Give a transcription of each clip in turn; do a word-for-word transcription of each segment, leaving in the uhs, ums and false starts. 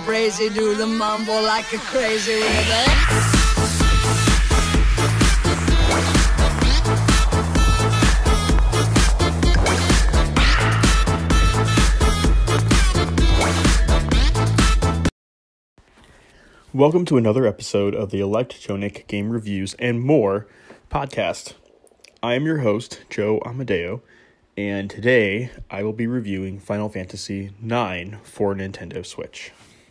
brazy, do the mumble like a crazy river. Welcome to another episode of the Electronic Game Reviews and More podcast. I am your host, Joe Amadeo, and today I will be reviewing Final Fantasy nine for Nintendo Switch.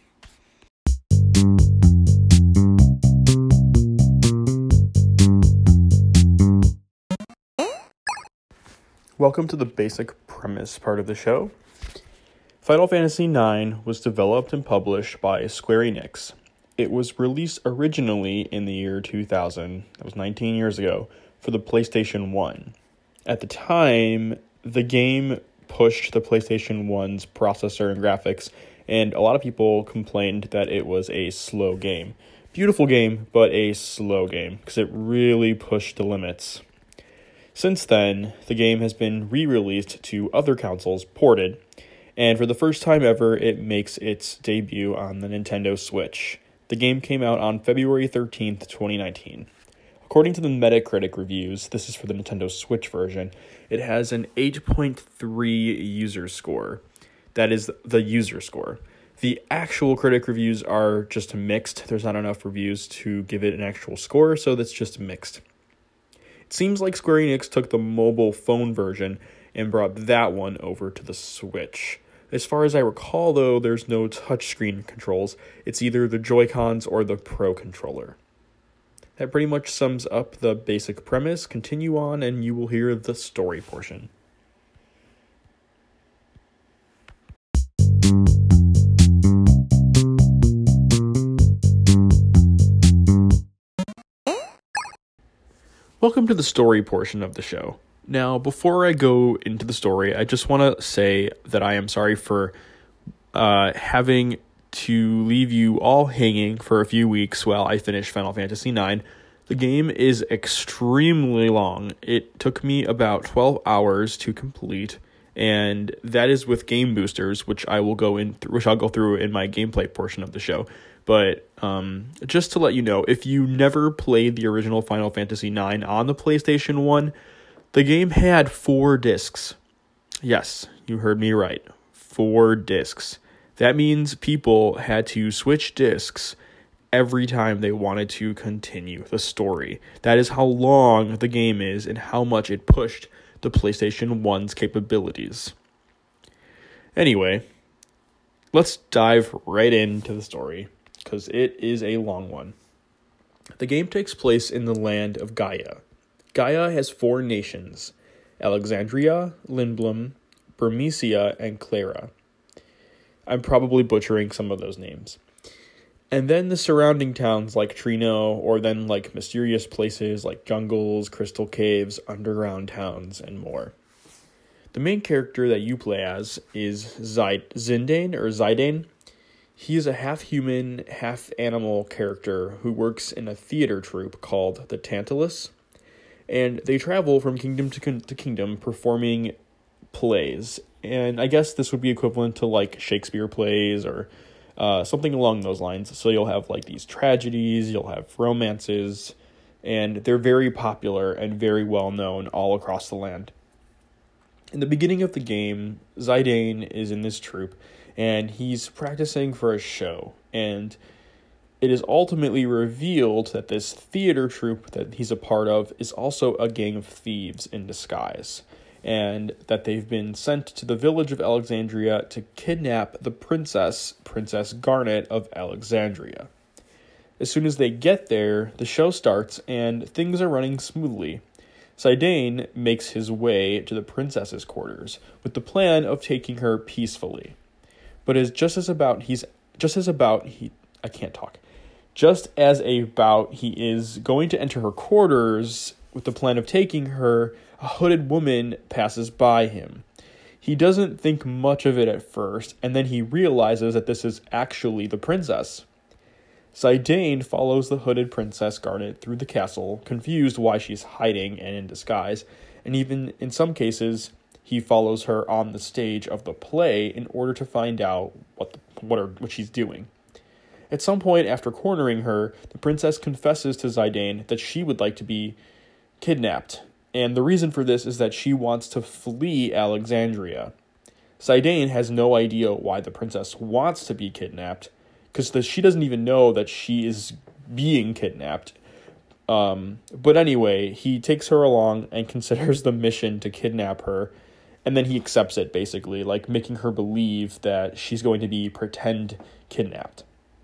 Welcome to the basic premise part of the show. Final Fantasy nine was developed and published by Square Enix. It was released originally in the year two thousand, that was nineteen years ago, for the PlayStation one. At the time, the game pushed the PlayStation one's processor and graphics, and a lot of people complained that it was a slow game. Beautiful game, but a slow game, because it really pushed the limits. Since then, the game has been re-released to other consoles, ported, and for the first time ever, it makes its debut on the Nintendo Switch. The game came out on February thirteenth, twenty nineteen. According to the Metacritic reviews, this is for the Nintendo Switch version, it has an eight point three user score. That is the user score. The actual critic reviews are just mixed. There's not enough reviews to give it an actual score, so that's just mixed. It seems like Square Enix took the mobile phone version and brought that one over to the Switch. As far as I recall, though, there's no touchscreen controls. It's either the Joy-Cons or the Pro Controller. That pretty much sums up the basic premise. Continue on and you will hear the story portion. Welcome to the story portion of the show. Now, before I go into the story, I just want to say that I am sorry for uh, having to leave you all hanging for a few weeks while I finish Final Fantasy nine. The game is extremely long. It took me about twelve hours to complete, and that is with game boosters, which I will go in, th- which I'll go through in my gameplay portion of the show. But um, just to let you know, if you never played the original Final Fantasy nine on the PlayStation one, the game had four discs. Yes, you heard me right. Four discs. That means people had to switch discs every time they wanted to continue the story. That is how long the game is and how much it pushed the PlayStation one's capabilities. Anyway, let's dive right into the story, because it is a long one. The game takes place in the land of Gaia. Gaia has four nations: Alexandria, Lindblum, Burmecia, and Clara. I'm probably butchering some of those names. And then the surrounding towns like Trino, or then like mysterious places like jungles, crystal caves, underground towns, and more. The main character that you play as is Zid- Zindane, or Zidane. He is a half-human, half-animal character who works in a theater troupe called the Tantalus. And they travel from kingdom to, con- to kingdom performing plays. And I guess this would be equivalent to like Shakespeare plays or uh, something along those lines. So you'll have like these tragedies, you'll have romances, and they're very popular and very well known all across the land. In the beginning of the game, Zidane is in this troupe and he's practicing for a show. And it is ultimately revealed that this theater troupe that he's a part of is also a gang of thieves in disguise, and that they've been sent to the village of Alexandria to kidnap the princess, Princess Garnet of Alexandria. As soon as they get there, the show starts, and things are running smoothly. Zidane makes his way to the princess's quarters with the plan of taking her peacefully. But as just as about he's just as about he I can't talk. Just as about he is going to enter her quarters with the plan of taking her, a hooded woman passes by him. He doesn't think much of it at first, and then he realizes that this is actually the princess. Zidane follows the hooded Princess Garnet through the castle, confused why she's hiding and in disguise, and even in some cases, he follows her on the stage of the play in order to find out what the, what, are, what she's doing. At some point after cornering her, the princess confesses to Zidane that she would like to be kidnapped, and the reason for this is that she wants to flee Alexandria. Zidane has no idea why the princess wants to be kidnapped, because she doesn't even know that she is being kidnapped. Um, but anyway, he takes her along and considers the mission to kidnap her, and then he accepts it, basically, like making her believe that she's going to be pretend kidnapped.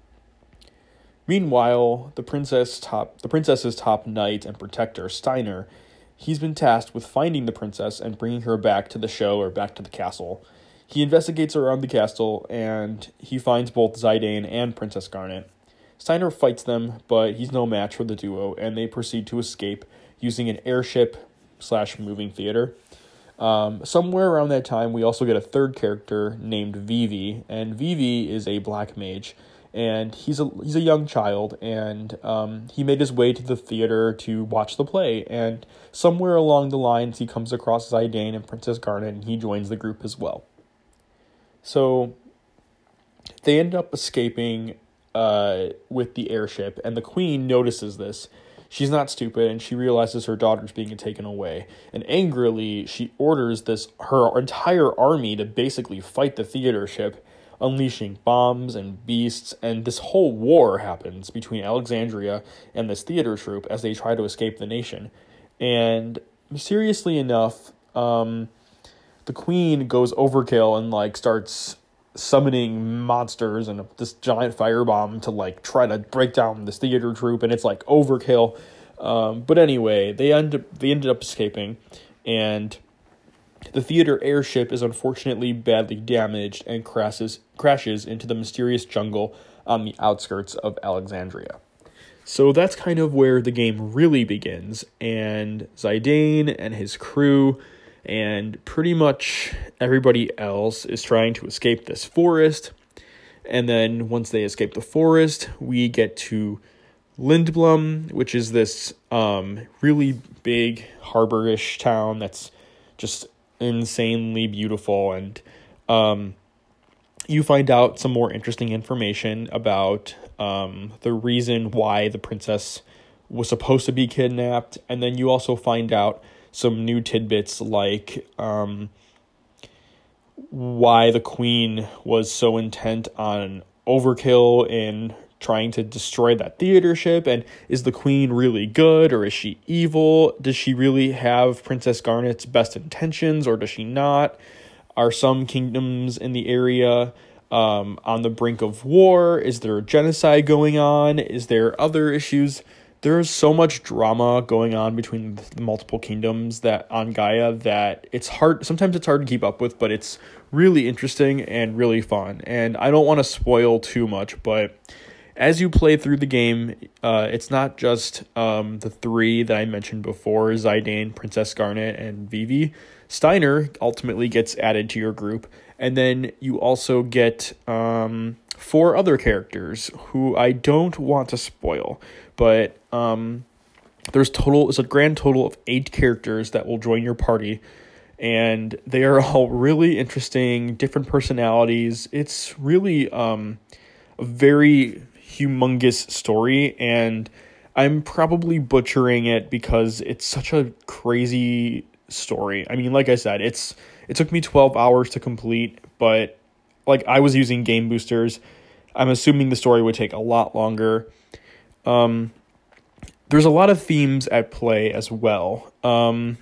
Meanwhile, the princess top the princess's top knight and protector, Steiner, he's been tasked with finding the princess and bringing her back to the show or back to the castle. He investigates around the castle, and he finds both Zidane and Princess Garnet. Steiner fights them, but he's no match for the duo, and they proceed to escape using an airship slash moving theater. Um, somewhere around that time, we also get a third character named Vivi, and Vivi is a black mage, and he's a he's a young child, and um, he made his way to the theater to watch the play, and somewhere along the lines, he comes across Zidane and Princess Garnet, and he joins the group as well. So they end up escaping uh, with the airship, and the queen notices this. She's not stupid, and she realizes her daughter's being taken away. And angrily, she orders this her entire army to basically fight the theater ship, unleashing bombs and beasts, and this whole war happens between Alexandria and this theater troupe as they try to escape the nation. And mysteriously enough, um, the queen goes overkill and like starts summoning monsters and this giant firebomb to like try to break down this theater troupe, and it's like overkill. Um, but anyway, they end up they ended up escaping, and the theater airship is unfortunately badly damaged and crashes crashes into the mysterious jungle on the outskirts of Alexandria. So that's kind of where the game really begins, and Zidane and his crew and pretty much everybody else is trying to escape this forest. And then once they escape the forest, we get to Lindblum, which is this um, really big harbor-ish town that's just insanely beautiful. And um, you find out some more interesting information about um, the reason why the princess was supposed to be kidnapped. And then you also find out some new tidbits like um, why the queen was so intent on overkill in trying to destroy that theater ship, and is the queen really good or is she evil? Does she really have Princess Garnet's best intentions or does she not? Are some kingdoms in the area um, on the brink of war? Is there a genocide going on? Is there other issues? There's so much drama going on between the multiple kingdoms that on Gaia that it's hard. Sometimes it's hard to keep up with, but it's really interesting and really fun. And I don't want to spoil too much, but as you play through the game, uh, it's not just um, the three that I mentioned before, Zidane, Princess Garnet, and Vivi. Steiner ultimately gets added to your group. And then you also get um, four other characters who I don't want to spoil. But um, there's total, it's a grand total of eight characters that will join your party. And they are all really interesting, different personalities. It's really um, a very humongous story. And I'm probably butchering it because it's such a crazy story. I mean, like I said, it's it took me twelve hours to complete. But like I was using game boosters. I'm assuming the story would take a lot longer. Um, there's a lot of themes at play as well. Um,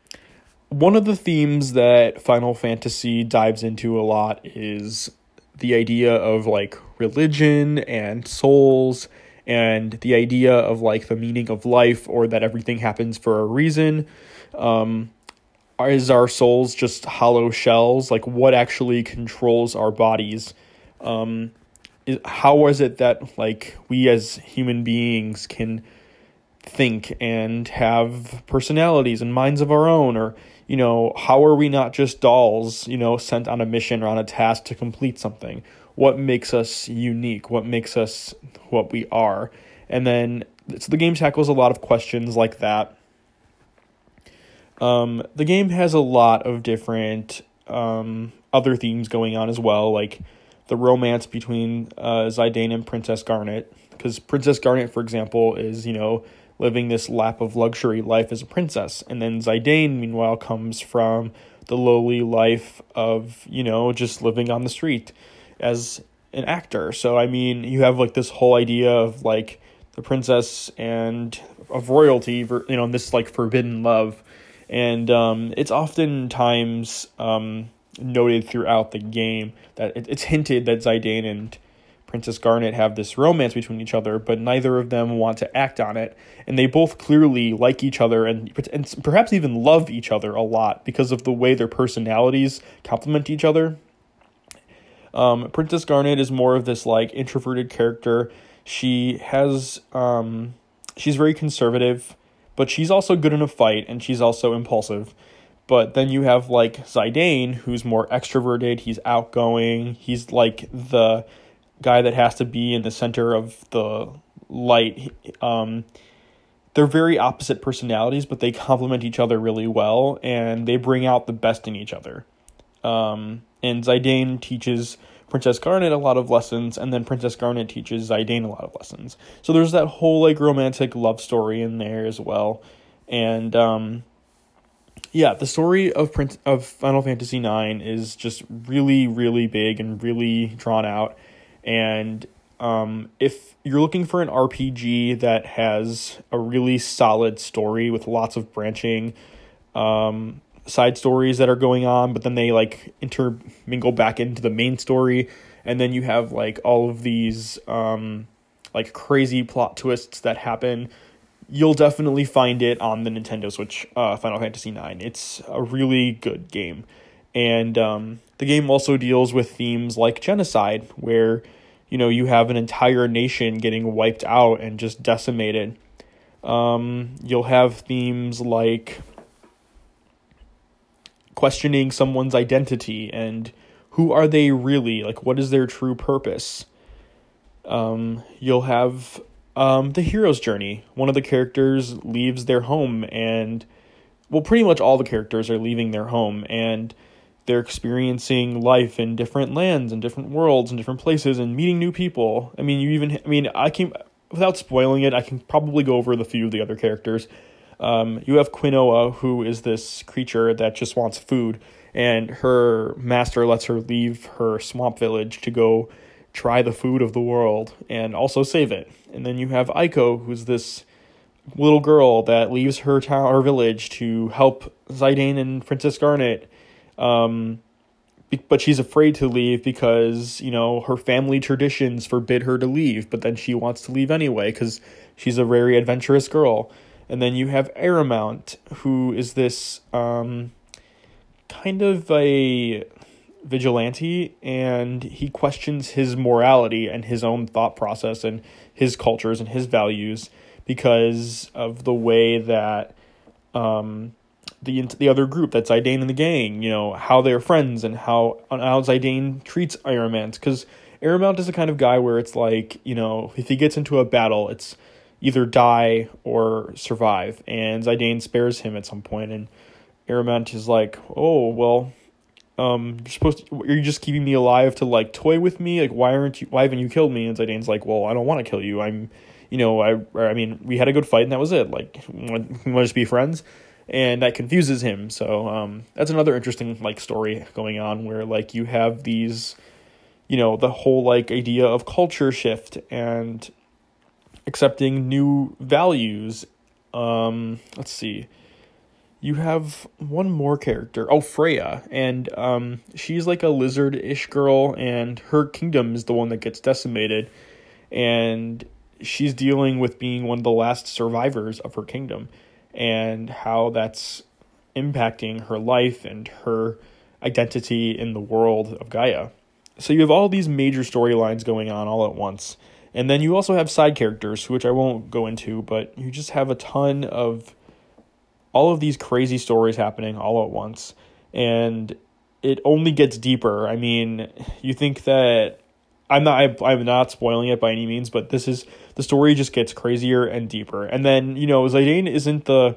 one of the themes that Final Fantasy dives into a lot is the idea of like religion and souls, and the idea of like the meaning of life, or that everything happens for a reason. Um, is our souls just hollow shells? Like what actually controls our bodies? Um, How is it that like we as human beings can think and have personalities and minds of our own? Or, you know, how are we not just dolls, you know, sent on a mission or on a task to complete something? What makes us unique? What makes us what we are? And then so the game tackles a lot of questions like that. Um, the game has a lot of different um, other themes going on as well, like the romance between uh, Zidane and Princess Garnet. Because Princess Garnet, for example, is, you know, living this lap of luxury life as a princess. And then Zidane, meanwhile, comes from the lowly life of, you know, just living on the street as an actor. So, I mean, you have, like, this whole idea of, like, the princess and of royalty, you know, this, like, forbidden love. And um, it's oftentimes um, noted throughout the game that it, it's hinted that Zidane and Princess Garnet have this romance between each other, but neither of them want to act on it. And they both clearly like each other and, and perhaps even love each other a lot because of the way their personalities complement each other. Um, Princess Garnet is more of this, like, introverted character. She has, um, she's very conservative, but she's also good in a fight, and she's also impulsive. But then you have, like, Zidane, who's more extroverted, he's outgoing, he's, like, the guy that has to be in the center of the light. Um, they're very opposite personalities, but they complement each other really well, and they bring out the best in each other. Um, and Zidane teaches Princess Garnet a lot of lessons, and then Princess Garnet teaches Zidane a lot of lessons. So there's that whole, like, romantic love story in there as well. And, um, yeah, the story of Prince of Final Fantasy nine is just really, really big and really drawn out. And um, if you're looking for an R P G that has a really solid story with lots of branching um, side stories that are going on, but then they, like, intermingle back into the main story, and then you have, like, all of these um, like crazy plot twists that happen, you'll definitely find it on the Nintendo Switch, uh, Final Fantasy nine. It's a really good game. And um, the game also deals with themes like genocide, where, you know, you have an entire nation getting wiped out and just decimated. Um, you'll have themes like questioning someone's identity and who are they really? Like, what is their true purpose? Um, you'll have um, the hero's journey. One of the characters leaves their home and, well, pretty much all the characters are leaving their home, and they're experiencing life in different lands and different worlds and different places and meeting new people. I mean, you even, I mean, I can, without spoiling it, I can probably go over the few of the other characters. Um, you have Quinoa, who is this creature that just wants food, and her master lets her leave her swamp village to go try the food of the world and also save it. And then you have Aiko, who's this little girl that leaves her town or village to help Zidane and Princess Garnet. Um, but she's afraid to leave because, you know, her family traditions forbid her to leave, but then she wants to leave anyway because she's a very adventurous girl. And then you have Aramount, who is this um, kind of a vigilante, and he questions his morality and his own thought process and his cultures and his values because of the way that um, the the other group, that's Zidane and the gang, you know, how they're friends and how, how Zidane treats Aramount. Because Aramount is the kind of guy where it's like, you know, if he gets into a battle, it's either die or survive, and Zidane spares him at some point, and Aramount is like, oh, well, um, you're supposed to, are you just keeping me alive to, like, toy with me? Like, why aren't you, why haven't you killed me? And Zidane's like, well, I don't want to kill you. I'm, you know, I, I mean, we had a good fight and that was it. Like, we want to just be friends. And that confuses him. So, um, that's another interesting, like, story going on where, like, you have these, you know, the whole, like, idea of culture shift and accepting new values. Um, let's see. You have one more character. Oh, Freya. And um, she's like a lizard-ish girl, and her kingdom is the one that gets decimated. And she's dealing with being one of the last survivors of her kingdom, and how that's impacting her life and her identity in the world of Gaia. So you have all these major storylines going on all at once. And then you also have side characters, which I won't go into, but you just have a ton of all of these crazy stories happening all at once. And it only gets deeper. I mean, you think that I'm not I, I'm not spoiling it by any means, but this is the story just gets crazier and deeper. And then, you know, Zidane isn't the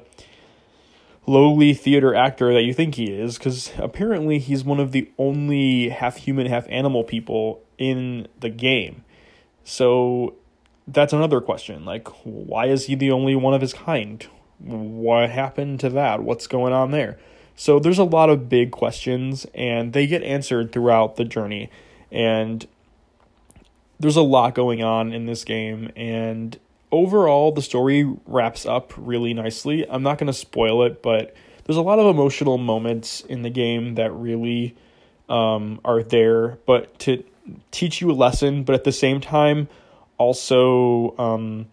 lowly theater actor that you think he is, because apparently he's one of the only half human, half animal people in the game. So that's another question. Like, why is he the only one of his kind? What happened to that? What's going on there? So there's a lot of big questions, and they get answered throughout the journey. And there's a lot going on in this game, and overall the story wraps up really nicely. I'm not going to spoil it, but there's a lot of emotional moments in the game that really um, are there, but to teach you a lesson, but at the same time, also, um,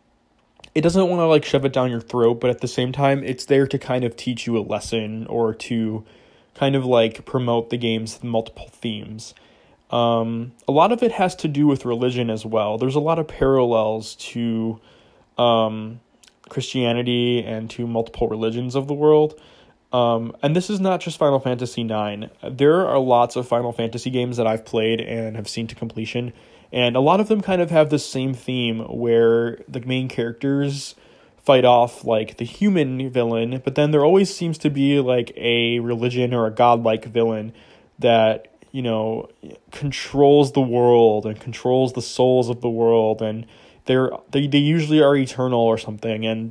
it doesn't want to like shove it down your throat, but at the same time, it's there to kind of teach you a lesson or to kind of like promote the game's multiple themes. Um, a lot of it has to do with religion as well. There's a lot of parallels to um, Christianity and to multiple religions of the world. Um, and this is not just Final Fantasy nine. There are lots of Final Fantasy games that I've played and have seen to completion, and a lot of them kind of have the same theme where the main characters fight off like the human villain, but then there always seems to be like a religion or a godlike villain that, you know, controls the world and controls the souls of the world, and they're they, they usually are eternal or something, and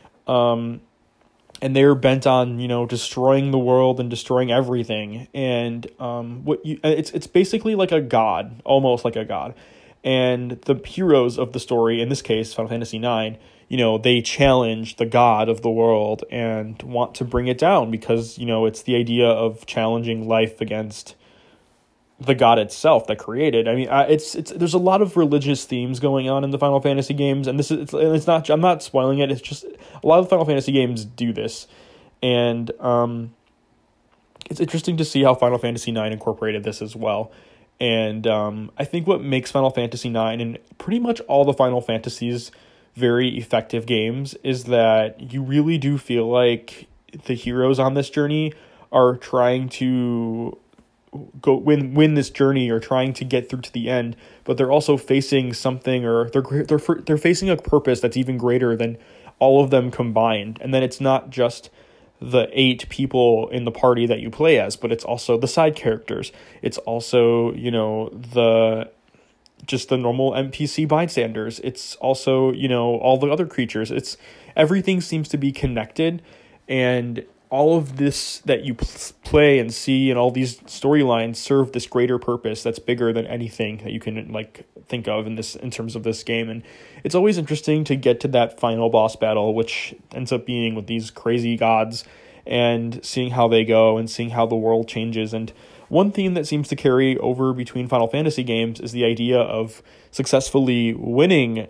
um and they're bent on, you know, destroying the world and destroying everything. And um what you it's it's basically like a god, almost like a god. And the heroes of the story, in this case Final Fantasy nine, you know, they challenge the god of the world and want to bring it down because, you know, it's the idea of challenging life against the god itself that created. I mean, I, it's it's there's a lot of religious themes going on in the Final Fantasy games, and this is it's, and it's not. I'm not spoiling it. It's just a lot of Final Fantasy games do this, and um, it's interesting to see how Final Fantasy nine incorporated this as well. And um, I think what makes Final Fantasy nine and pretty much all the Final Fantasies very effective games is that you really do feel like the heroes on this journey are trying to go win win this journey or trying to get through to the end, but they're also facing something, or they're they're they're facing a purpose that's even greater than all of them combined. And then it's not just the eight people in the party that you play as, but it's also the side characters. It's also, you know, the just the normal N P C bystanders. It's also, you know, all the other creatures. It's everything seems to be connected, and all of this that you play and see and all these storylines serve this greater purpose that's bigger than anything that you can like think of in this in terms of this game. And it's always interesting to get to that final boss battle, which ends up being with these crazy gods, and seeing how they go and seeing how the world changes. And one theme that seems to carry over between Final Fantasy games is the idea of successfully winning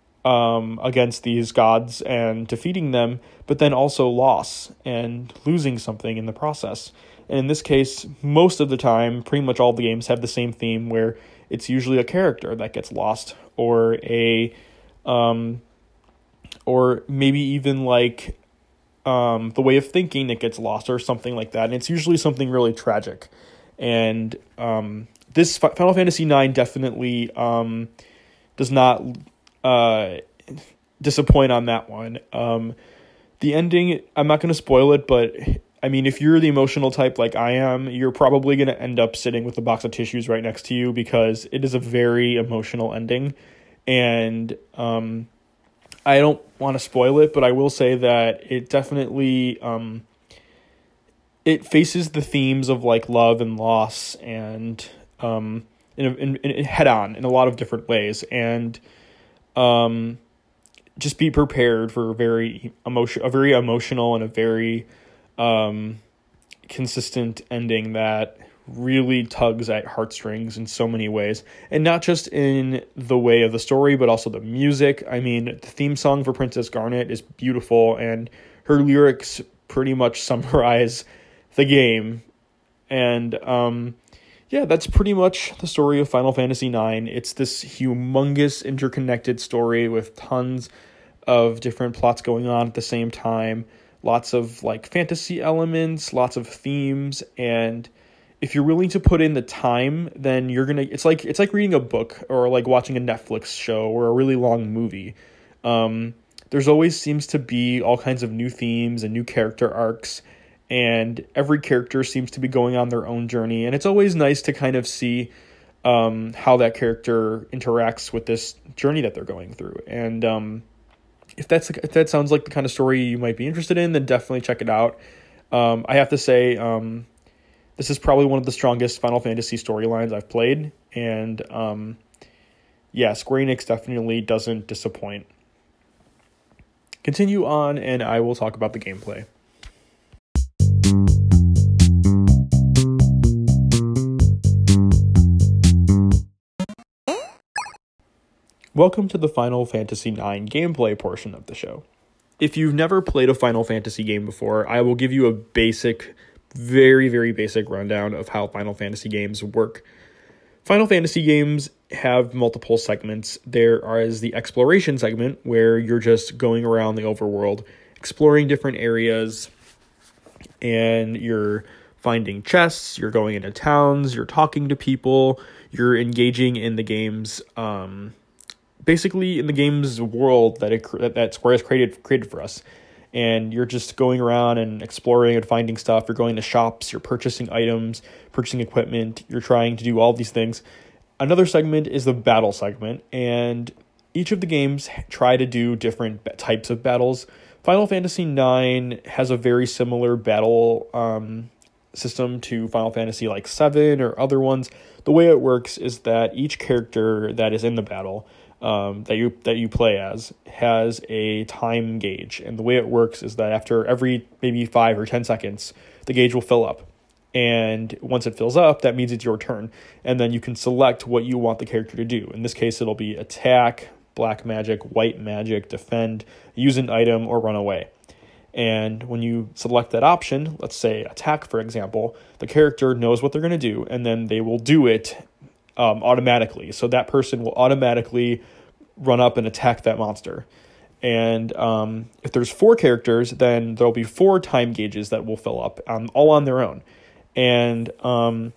um, against these gods and defeating them, but then also loss and losing something in the process. And in this case, most of the time, pretty much all the games have the same theme where it's usually a character that gets lost, or a, um, or maybe even like um, the way of thinking that gets lost or something like that. And it's usually something really tragic. And um, this Final Fantasy nine definitely um, does not uh, disappoint on that one. Um, the ending, I'm not going to spoil it, but I mean, if you're the emotional type like I am, you're probably going to end up sitting with a box of tissues right next to you, because it is a very emotional ending. And um, I don't want to spoil it, but I will say that it definitely um, it faces the themes of like love and loss, and um, in, in, in head on in a lot of different ways. And um, just be prepared for a very emotion, a very emotional and a very um, consistent ending that really tugs at heartstrings in so many ways, and not just in the way of the story, but also the music. I mean, the theme song for Princess Garnet is beautiful, and her lyrics pretty much summarize the game. And um, yeah, that's pretty much the story of Final Fantasy nine. It's this humongous interconnected story with tons of different plots going on at the same time, lots of like fantasy elements, lots of themes, and if you're willing to put in the time, then you're gonna it's like it's like reading a book or like watching a Netflix show or a really long movie. Um, there's always seems to be all kinds of new themes and new character arcs, and every character seems to be going on their own journey, and it's always nice to kind of see um, how that character interacts with this journey that they're going through. And um, if that's if that sounds like the kind of story you might be interested in, then definitely check it out. Um, I have to say, um, this is probably one of the strongest Final Fantasy storylines I've played, and um, yeah, Square Enix definitely doesn't disappoint. Continue on, and I will talk about the gameplay. Welcome to the Final Fantasy nine gameplay portion of the show. If you've never played a Final Fantasy game before, I will give you a basic, very, very basic rundown of how Final Fantasy games work. Final Fantasy games have multiple segments. There is the exploration segment, where you're just going around the overworld, exploring different areas, and you're finding chests, you're going into towns, you're talking to people, you're engaging in the game's... Um, basically in the game's world that it that Square has created created for us. And you're just going around and exploring and finding stuff. You're going to shops, you're purchasing items, purchasing equipment, you're trying to do all these things. Another segment is the battle segment, and each of the games try to do different types of battles. Final Fantasy nine has a very similar battle um, system to Final Fantasy like seven or other ones. The way it works is that each character that is in the battle Um, that you that you play as has a time gauge, and the way it works is that after every maybe five or ten seconds, the gauge will fill up, and once it fills up, that means it's your turn, and then you can select what you want the character to do. In this case, it'll be attack, black magic, white magic, defend, use an item, or run away. And when you select that option, let's say attack, for example, the character knows what they're going to do, and then they will do it Um, automatically. So that person will automatically run up and attack that monster. And um, if there's four characters, then there'll be four time gauges that will fill up, um, all on their own. And um,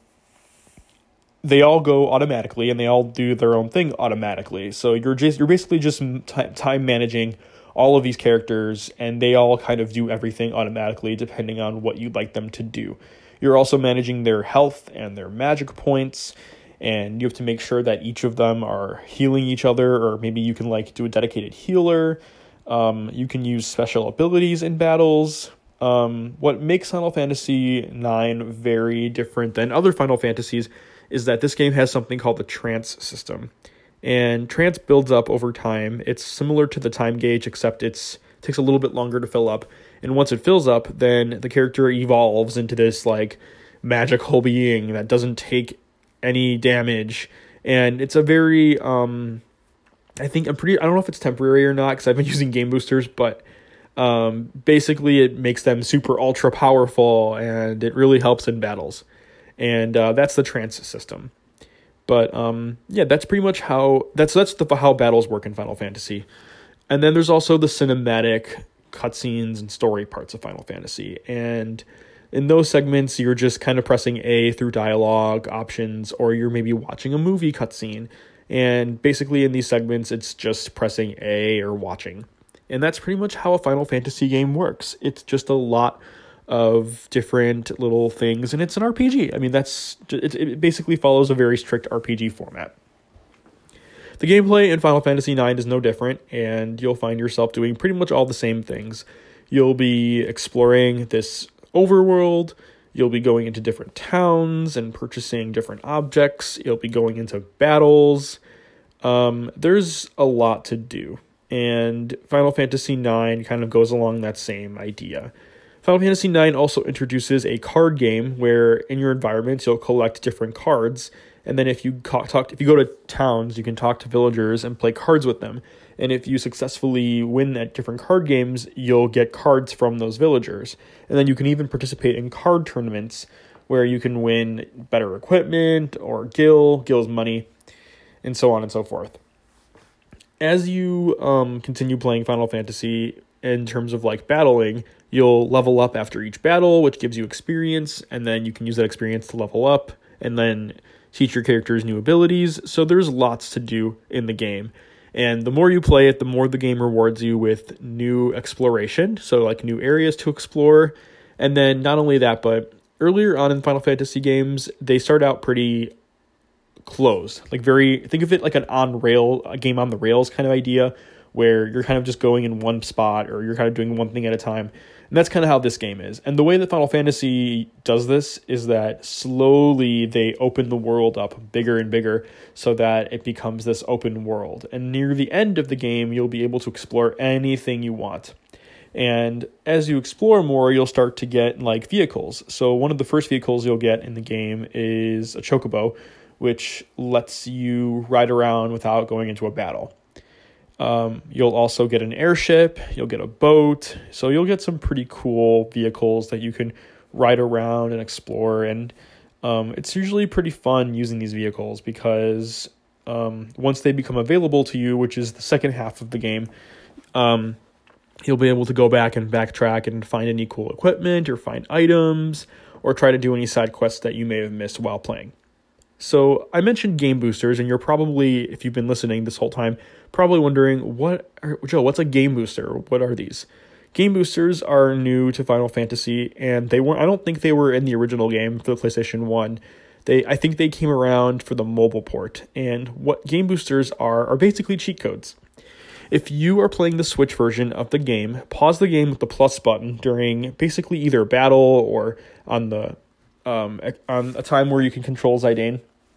they all go automatically, and they all do their own thing automatically. So you're just you're basically just t- time managing all of these characters, and they all kind of do everything automatically depending on what you'd like them to do. You're also managing their health and their magic points, and you have to make sure that each of them are healing each other, or maybe you can like do a dedicated healer. Um, you can use special abilities in battles. Um, what makes Final Fantasy nine very different than other Final Fantasies is that this game has something called the trance system. And trance builds up over time. It's similar to the time gauge, except it's it takes a little bit longer to fill up. And once it fills up, then the character evolves into this like magical being that doesn't take any damage, and it's a very um I think I'm pretty I don't know if it's temporary or not, because I've been using game boosters, but um basically it makes them super ultra powerful, and it really helps in battles. And uh that's the trance system. But um yeah, that's pretty much how that's that's the how battles work in Final Fantasy. And then there's also the cinematic cutscenes and story parts of Final Fantasy, and in those segments, you're just kind of pressing A through dialogue options, or you're maybe watching a movie cutscene. And basically in these segments, it's just pressing A or watching. And that's pretty much how a Final Fantasy game works. It's just a lot of different little things, and it's an R P G. I mean, that's it, it basically follows a very strict R P G format. The gameplay in Final Fantasy nine is no different, and you'll find yourself doing pretty much all the same things. You'll be exploring this overworld, you'll be going into different towns and purchasing different objects, you'll be going into battles. Um, there's a lot to do, and Final Fantasy nine kind of goes along that same idea. Final Fantasy nine also introduces a card game where in your environment you'll collect different cards, and then if you talk, if you go to towns, you can talk to villagers and play cards with them. And if you successfully win at different card games, you'll get cards from those villagers. And then you can even participate in card tournaments where you can win better equipment or gil, gil's money, and so on and so forth. As you um, continue playing Final Fantasy in terms of like battling, you'll level up after each battle, which gives you experience, and then you can use that experience to level up and then teach your characters new abilities. So there's lots to do in the game. And the more you play it, the more the game rewards you with new exploration, so like new areas to explore. And then not only that, but earlier on in Final Fantasy games, they start out pretty closed. Like very, think of it like an on rail, a game on the rails kind of idea, where you're kind of just going in one spot or you're kind of doing one thing at a time. And that's kind of how this game is. And the way that Final Fantasy does this is that slowly they open the world up bigger and bigger so that it becomes this open world. And near the end of the game, you'll be able to explore anything you want. And as you explore more, you'll start to get like vehicles. So one of the first vehicles you'll get in the game is a chocobo, which lets you ride around without going into a battle. Um, you'll also get an airship, you'll get a boat, so you'll get some pretty cool vehicles that you can ride around and explore, and um, it's usually pretty fun using these vehicles because um, once they become available to you, which is the second half of the game, um, you'll be able to go back and backtrack and find any cool equipment or find items or try to do any side quests that you may have missed while playing. So I mentioned game boosters, and you're probably, if you've been listening this whole time, probably wondering, what are, Joe, what's a game booster? What are these? Game boosters are new to Final Fantasy, and they weren't, I don't think they were in the original game for the PlayStation one. They, I think they came around for the mobile port, and what game boosters are, are basically cheat codes. If you are playing the Switch version of the game, pause the game with the plus button during basically either a battle or on the um, on a time where you can control Zidane.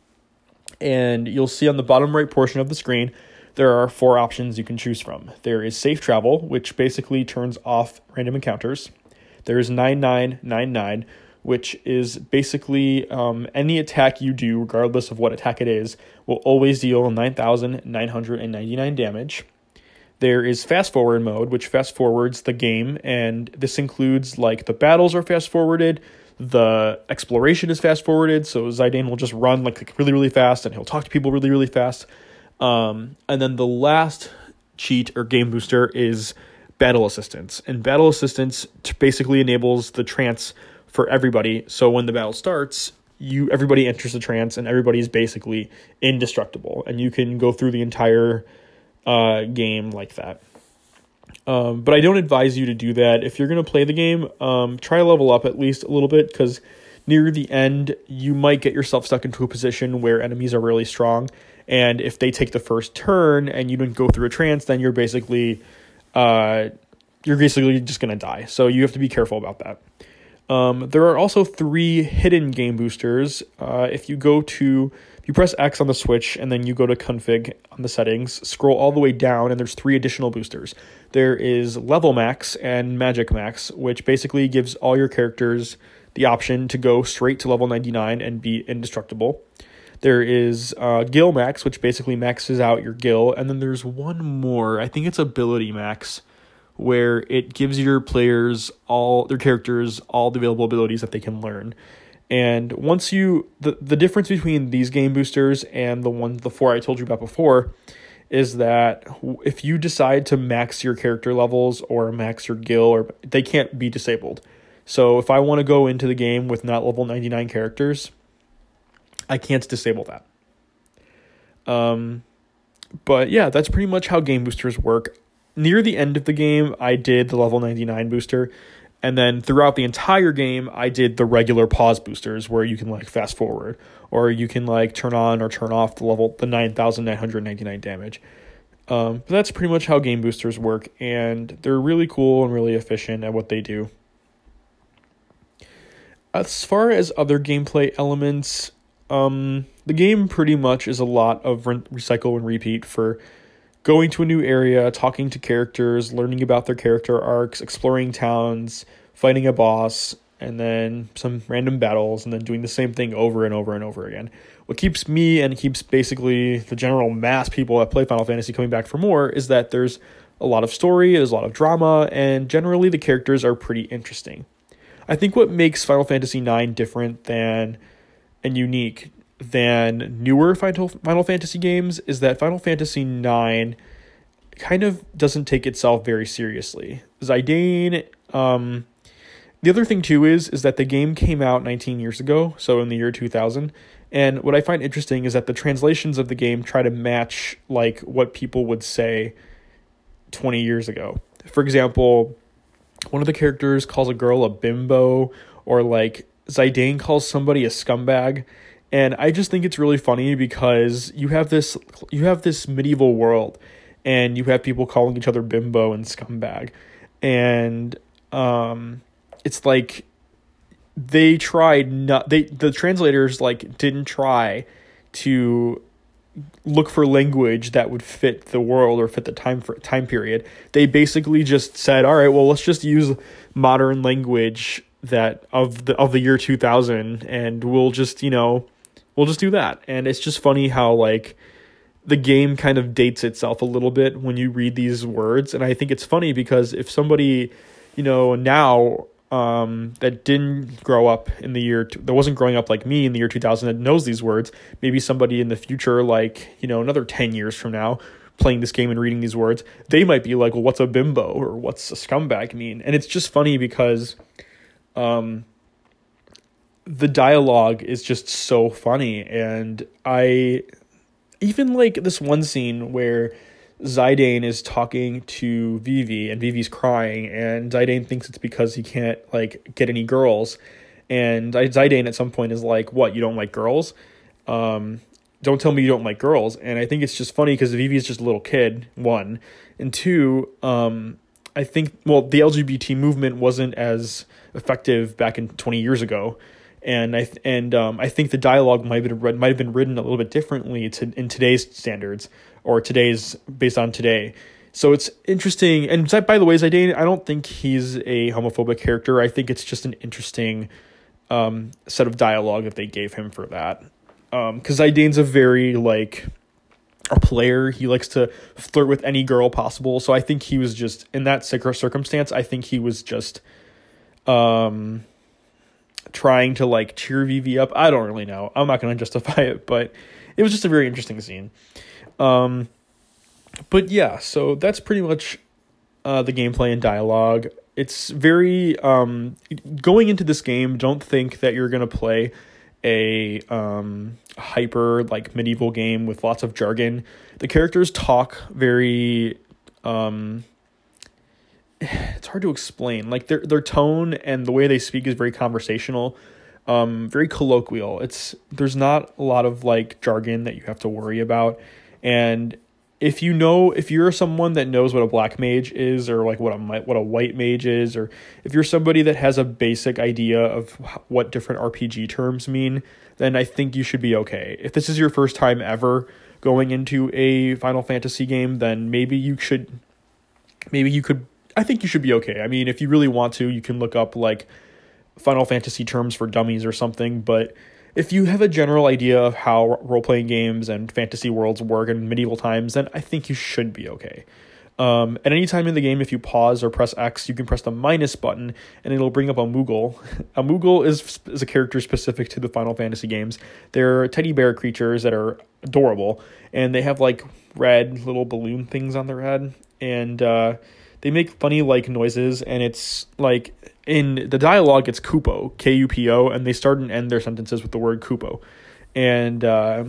And you'll see on the bottom right portion of the screen, there are four options you can choose from. There is safe travel, which basically turns off random encounters. There is nine nine nine nine, which is basically um, any attack you do, regardless of what attack it is, will always deal nine thousand nine hundred ninety-nine damage. There is fast forward mode, which fast forwards the game, and this includes like the battles are fast forwarded, the exploration is fast forwarded, so Zidane will just run like really, really fast, and he'll talk to people really, really fast. Um, and then the last cheat or game booster is battle assistance, and battle assistance basically enables the trance for everybody. So when the battle starts, you everybody enters the trance, and everybody is basically indestructible, and you can go through the entire uh, game like that. Um, but I don't advise you to do that. If you're going to play the game, um, try to level up at least a little bit, because near the end, you might get yourself stuck into a position where enemies are really strong. And if they take the first turn and you don't go through a trance, then you're basically, uh, you're basically just going to die. So you have to be careful about that. Um, there are also three hidden game boosters. Uh, if you go to, if you press X on the Switch and then you go to config on the settings, scroll all the way down, and there's three additional boosters. There is level max and magic max, which basically gives all your characters the option to go straight to level ninety-nine and be indestructible. There is uh, Gil Max, which basically maxes out your Gil. And then there's one more, I think it's Ability Max, where it gives your players, all their characters, all the available abilities that they can learn. And once you, the, the difference between these game boosters and the one, the four I told you about before, is that if you decide to max your character levels or max your Gil, or they can't be disabled. So if I want to go into the game with not level ninety-nine characters, I can't disable that. Um, but yeah, that's pretty much how game boosters work. Near the end of the game, I did the level ninety-nine booster. And then throughout the entire game, I did the regular pause boosters where you can like fast forward, or you can like turn on or turn off the level, the nine thousand nine hundred ninety-nine damage. Um, but that's pretty much how game boosters work. And they're really cool and really efficient at what they do. As far as other gameplay elements, um, the game pretty much is a lot of re- recycle and repeat for going to a new area, talking to characters, learning about their character arcs, exploring towns, fighting a boss, and then some random battles, and then doing the same thing over and over and over again. What keeps me and keeps basically the general mass people that play Final Fantasy coming back for more is that there's a lot of story, there's a lot of drama, and generally the characters are pretty interesting. I think what makes Final Fantasy nine different than and unique than newer Final Final Fantasy games is that Final Fantasy nine kind of doesn't take itself very seriously. Zidane, um, the other thing too is is that the game came out nineteen years ago, so in the year two thousand, and what I find interesting is that the translations of the game try to match like what people would say twenty years ago. For example, one of the characters calls a girl a bimbo, or like Zidane calls somebody a scumbag. And I just think it's really funny because you have this you have this medieval world, and you have people calling each other bimbo and scumbag. And um it's like they tried not they the translators like didn't try to look for language that would fit the world or fit the time for time period. They basically just said, all right, well, let's just use modern language that of the of the year two thousand, and we'll just, you know, we'll just do that. And it's just funny how like the game kind of dates itself a little bit when you read these words. And I think it's funny because if somebody, you know, now um, that didn't grow up in the year, that wasn't growing up like me in the year two thousand that knows these words, maybe somebody in the future, like, you know, another ten years from now, playing this game and reading these words, they might be like, well, what's a bimbo or what's a scumbag mean? And it's just funny because um, the dialogue is just so funny. And I... Even like this one scene where Zidane is talking to Vivi and Vivi's crying, and Zidane thinks it's because he can't like get any girls. And Zidane at some point is like, what, you don't like girls? Um, don't tell me you don't like girls. And I think it's just funny because Vivi is just a little kid, one. And two, um, I think, well, the L G B T movement wasn't as effective back in twenty years ago. And I th- and um, I think the dialogue might have been read, might have been written a little bit differently to in today's standards or today's based on today. So it's interesting. And by the way, Zidane, I don't think he's a homophobic character. I think it's just an interesting um, set of dialogue that they gave him for that. Because um, Zidane's a very like a player. He likes to flirt with any girl possible. So I think he was just in that circumstance. I think he was just. Um, trying to like cheer Vivi up. I don't really know. I'm not going to justify it, but it was just a very interesting scene. Um, but yeah, so that's pretty much uh, the gameplay and dialogue. It's very, um, going into this game, don't think that you're going to play a um, hyper like medieval game with lots of jargon. The characters talk very, um, it's hard to explain. Like their their tone and the way they speak is very conversational, um, very colloquial. It's there's not a lot of like jargon that you have to worry about. And if you know, if you're someone that knows what a black mage is, or like what a what a white mage is, or if you're somebody that has a basic idea of what different R P G terms mean, then I think you should be okay. If this is your first time ever going into a Final Fantasy game, then maybe you should, maybe you could. I think you should be okay. I mean, if you really want to, you can look up like Final Fantasy terms for dummies or something. But if you have a general idea of how role-playing games and fantasy worlds work in medieval times, then I think you should be okay. Um, at any time in the game, if you pause or press X, you can press the minus button and it'll bring up a Moogle. A Moogle is, is a character specific to the Final Fantasy games. They're teddy bear creatures that are adorable, and they have like red little balloon things on their head. And, uh, they make funny like noises, and it's like in the dialogue, it's Kupo, K U P O, and they start and end their sentences with the word Kupo. And uh,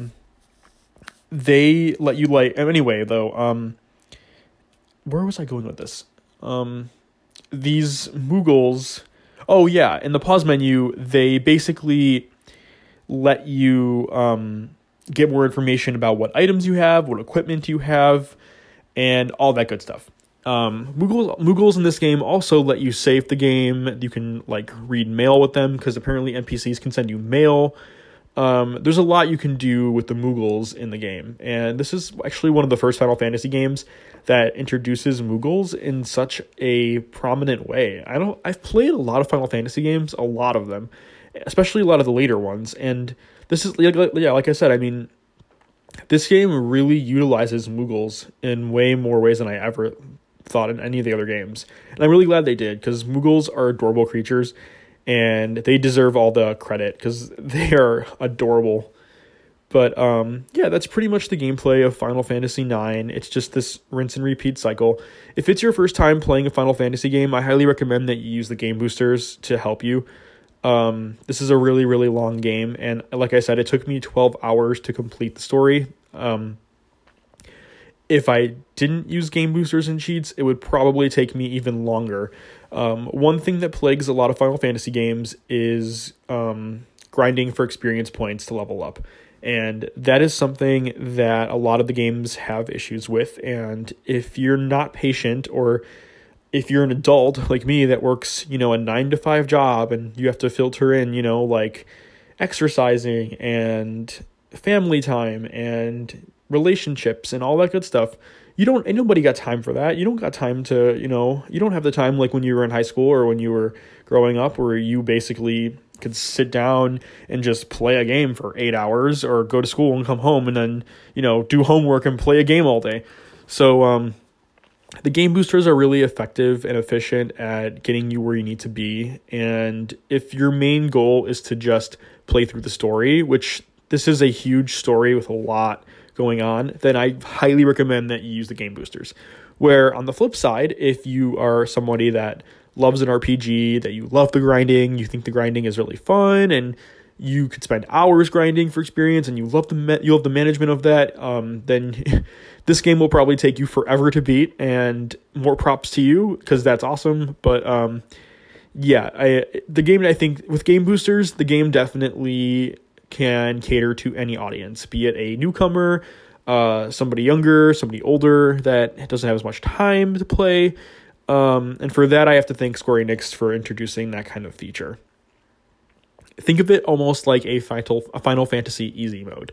they let you like anyway though. Um, where was I going with this? Um, these Moogles. Oh yeah, in the pause menu, they basically let you um, get more information about what items you have, what equipment you have, and all that good stuff. Um, Moogles, Moogles in this game also let you save the game. You can like read mail with them because apparently N P Cs can send you mail. Um, there's a lot you can do with the Moogles in the game, and this is actually one of the first Final Fantasy games that introduces Moogles in such a prominent way. I don't. I've played a lot of Final Fantasy games, a lot of them, especially a lot of the later ones, and this is yeah, like I said, I mean, this game really utilizes Moogles in way more ways than I ever thought in any of the other games. And I'm really glad they did, because Moogles are adorable creatures and they deserve all the credit because they are adorable. But um yeah, that's pretty much the gameplay of Final Fantasy nine. It's just this rinse and repeat cycle. If it's your first time playing a Final Fantasy game, I highly recommend that you use the game boosters to help you. Um this is a really really long game, and like I said, it took me twelve hours to complete the story. Um If I didn't use game boosters and cheats, it would probably take me even longer. Um, one thing that plagues a lot of Final Fantasy games is um, grinding for experience points to level up. And that is something that a lot of the games have issues with. And if you're not patient, or if you're an adult like me that works, you know, a nine to five job, and you have to filter in, you know, like exercising and family time and relationships and all that good stuff, you don't, ain't nobody got time for that. You don't got time to, you know, you don't have the time like when you were in high school or when you were growing up, where you basically could sit down and just play a game for eight hours or go to school and come home and then, you know, do homework and play a game all day. So, um, the game boosters are really effective and efficient at getting you where you need to be. And if your main goal is to just play through the story, which this is a huge story with a lot going on, then I highly recommend that you use the game boosters. Where on the flip side, if you are somebody that loves an R P G, that you love the grinding, you think the grinding is really fun, and you could spend hours grinding for experience, and you love the ma- you love the management of that, um, then this game will probably take you forever to beat, and more props to you, because that's awesome. But um, yeah, I the game, I think with game boosters, the game definitely can cater to any audience, be it a newcomer, uh, somebody younger, somebody older that doesn't have as much time to play. Um, and for that, I have to thank Square Enix for introducing that kind of feature. Think of it almost like a Final, a Final Fantasy easy mode.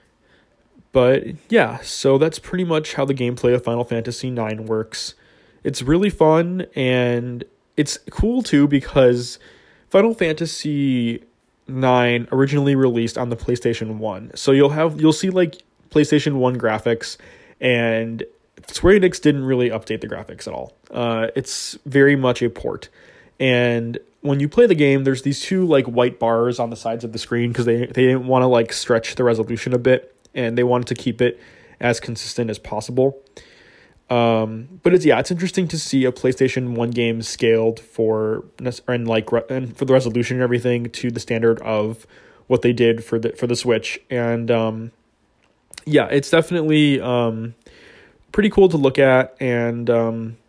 But yeah, so that's pretty much how the gameplay of Final Fantasy nine works. It's really fun, and it's cool too because Final Fantasy nine originally released on the PlayStation one. So you'll have you'll see like PlayStation one graphics, and Square Enix didn't really update the graphics at all. Uh, it's very much a port. And when you play the game, there's these two like white bars on the sides of the screen because they, they didn't want to like stretch the resolution a bit, and they wanted to keep it as consistent as possible. Um, but it's, yeah, it's interesting to see a PlayStation one game scaled for, and like, and for the resolution and everything to the standard of what they did for the, for the Switch. And, um, yeah, it's definitely, um, pretty cool to look at. And, um,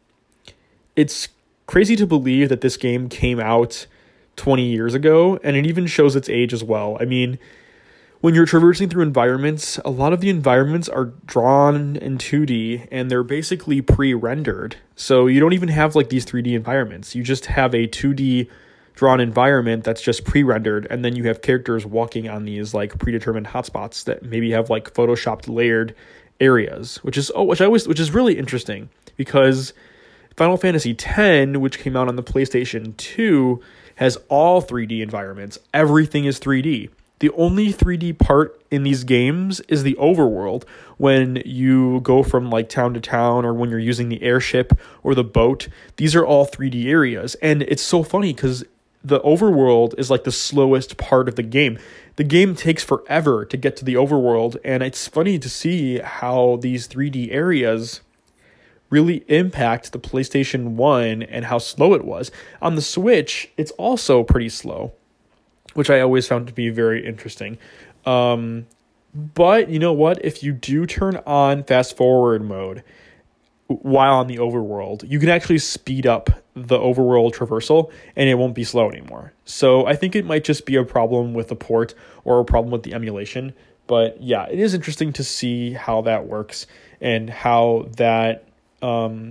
it's crazy to believe that this game came out twenty years ago, and it even shows its age as well. I mean, when you're traversing through environments, a lot of the environments are drawn in two D, and they're basically pre-rendered. So you don't even have like these three D environments. You just have a two D drawn environment that's just pre-rendered, and then you have characters walking on these like predetermined hotspots that maybe have like photoshopped layered areas, which is oh, which I always which is really interesting because Final Fantasy X, which came out on the PlayStation two, has all three D environments. Everything is three D. The only three D part in these games is the overworld, when you go from like town to town, or when you're using the airship or the boat. These are all three D areas. And it's so funny because the overworld is like the slowest part of the game. The game takes forever to get to the overworld, and it's funny to see how these three D areas really impact the PlayStation one and how slow it was. On the Switch, it's also pretty slow, which I always found to be very interesting. Um, but you know what? If you do turn on fast forward mode while on the overworld, you can actually speed up the overworld traversal, and it won't be slow anymore. So I think it might just be a problem with the port or a problem with the emulation. But yeah, it is interesting to see how that works, and how that um,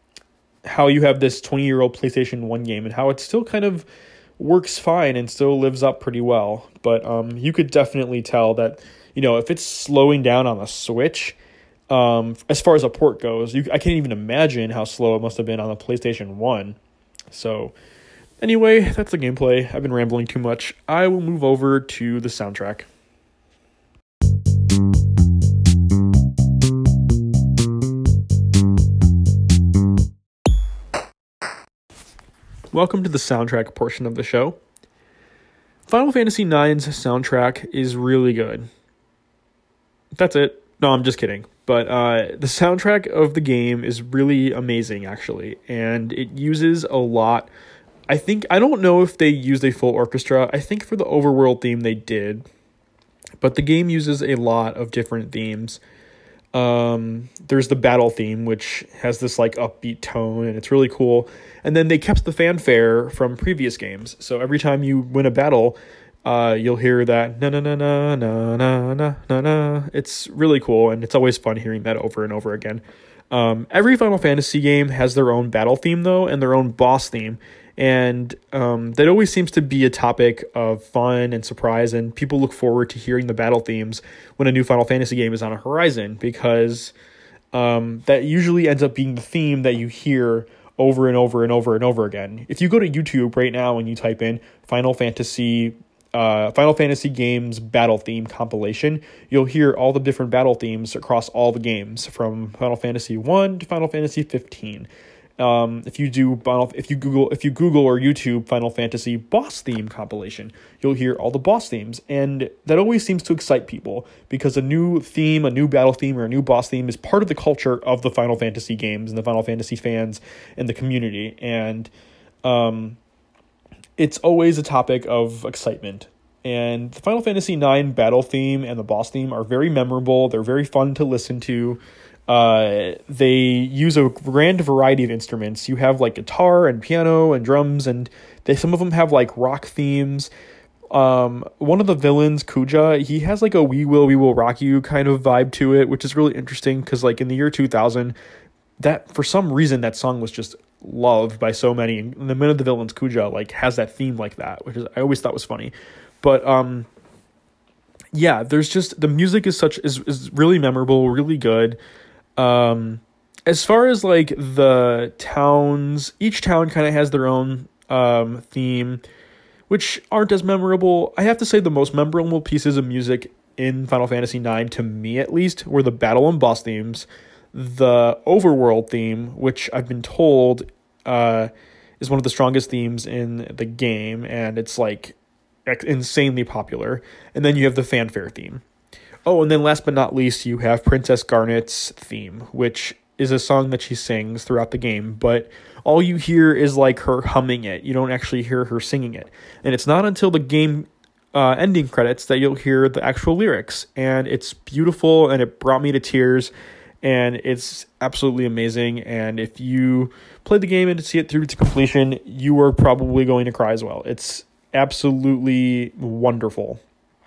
how you have this twenty-year-old PlayStation one game and how it still kind of works fine and still lives up pretty well. But um, you could definitely tell that, you know, if it's slowing down on the Switch, um, as far as a port goes, you, I can't even imagine how slow it must have been on the PlayStation one. So anyway, that's the gameplay. I've been rambling too much. I will move over to the soundtrack. Welcome to the soundtrack portion of the show. Final Fantasy nine's soundtrack is really good. That's it. No, I'm just kidding. But uh, the soundtrack of the game is really amazing, actually. And it uses a lot. I think, I don't know if they used a full orchestra. I think for the overworld theme they did. But the game uses a lot of different themes. Um, there's the battle theme, which has this like upbeat tone, and it's really cool. And then they kept the fanfare from previous games. So every time you win a battle, Uh, you'll hear that na na na na na na na na na. It's really cool, and it's always fun hearing that over and over again. Um, every Final Fantasy game has their own battle theme though, and their own boss theme, and um, that always seems to be a topic of fun and surprise, and people look forward to hearing the battle themes when a new Final Fantasy game is on a horizon, because um, that usually ends up being the theme that you hear over and over and over and over again. If you go to YouTube right now and you type in Final Fantasy Uh, Final Fantasy games battle theme compilation, you'll hear all the different battle themes across all the games from Final Fantasy one to Final Fantasy fifteen. Um, if you do Final, if you Google, if you Google or YouTube Final Fantasy boss theme compilation, you'll hear all the boss themes, and that always seems to excite people because a new theme, a new battle theme, or a new boss theme is part of the culture of the Final Fantasy games and the Final Fantasy fans and the community, and um. It's always a topic of excitement. And the Final Fantasy nine battle theme and the boss theme are very memorable. They're very fun to listen to. Uh, they use a grand variety of instruments. You have like guitar and piano and drums, and they some of them have like rock themes. Um, one of the villains, Kuja, he has like a "We Will, We Will Rock You" kind of vibe to it, which is really interesting because like in the year two thousand, that for some reason that song was just loved by so many, and the Men of the Villains, Kuja, like has that theme like that, which is I always thought was funny. But um yeah, there's just the music is such is, is really memorable, really good. Um as far as like the towns, each town kind of has their own um theme, which aren't as memorable. I have to say the most memorable pieces of music in Final Fantasy nine, to me at least, were the battle and boss themes. The overworld theme, which I've been told uh, is one of the strongest themes in the game, and it's like insanely popular. And then you have the fanfare theme. Oh, and then last but not least, you have Princess Garnet's theme, which is a song that she sings throughout the game, but all you hear is like her humming it. You don't actually hear her singing it. And it's not until the game uh, ending credits that you'll hear the actual lyrics. And it's beautiful, and it brought me to tears. And it's absolutely amazing. And if you play the game and see it through to completion, you are probably going to cry as well. It's absolutely wonderful.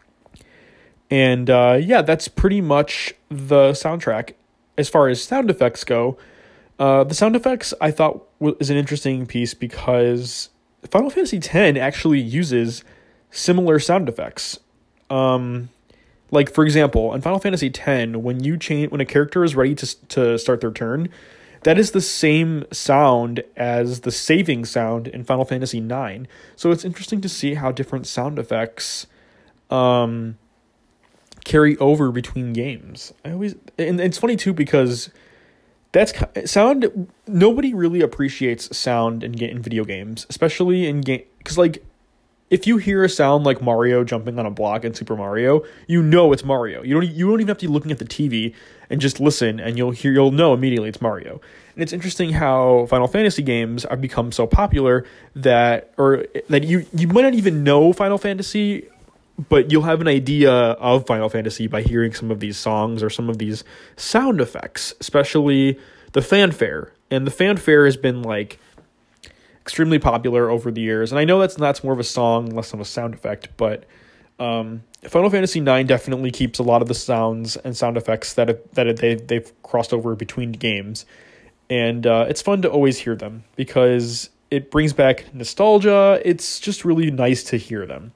And uh, yeah, that's pretty much the soundtrack. As far as sound effects go, uh, the sound effects I thought was an interesting piece because Final Fantasy X actually uses similar sound effects. Um... Like, for example, in Final Fantasy X, when you change, when a character is ready to to start their turn, that is the same sound as the saving sound in Final Fantasy nine. So it's interesting to see how different sound effects um, carry over between games. I always, and it's funny too because that's sound. Nobody really appreciates sound in in video games, especially in game, because like. If you hear a sound like Mario jumping on a block in Super Mario, you know it's Mario. You don't you don't even have to be looking at the T V and just listen, and you'll hear you'll know immediately it's Mario. And it's interesting how Final Fantasy games have become so popular that or that you you might not even know Final Fantasy, but you'll have an idea of Final Fantasy by hearing some of these songs or some of these sound effects, especially the fanfare. And the fanfare has been like extremely popular over the years, and I know that's that's more of a song, less of a sound effect, but um, Final Fantasy nine definitely keeps a lot of the sounds and sound effects that have, that they they've crossed over between games, and uh, it's fun to always hear them because it brings back nostalgia. It's just really nice to hear them.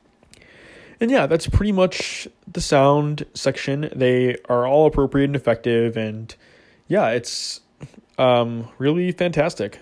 And yeah, that's pretty much the sound section. They are all appropriate and effective, and yeah, it's um, really fantastic.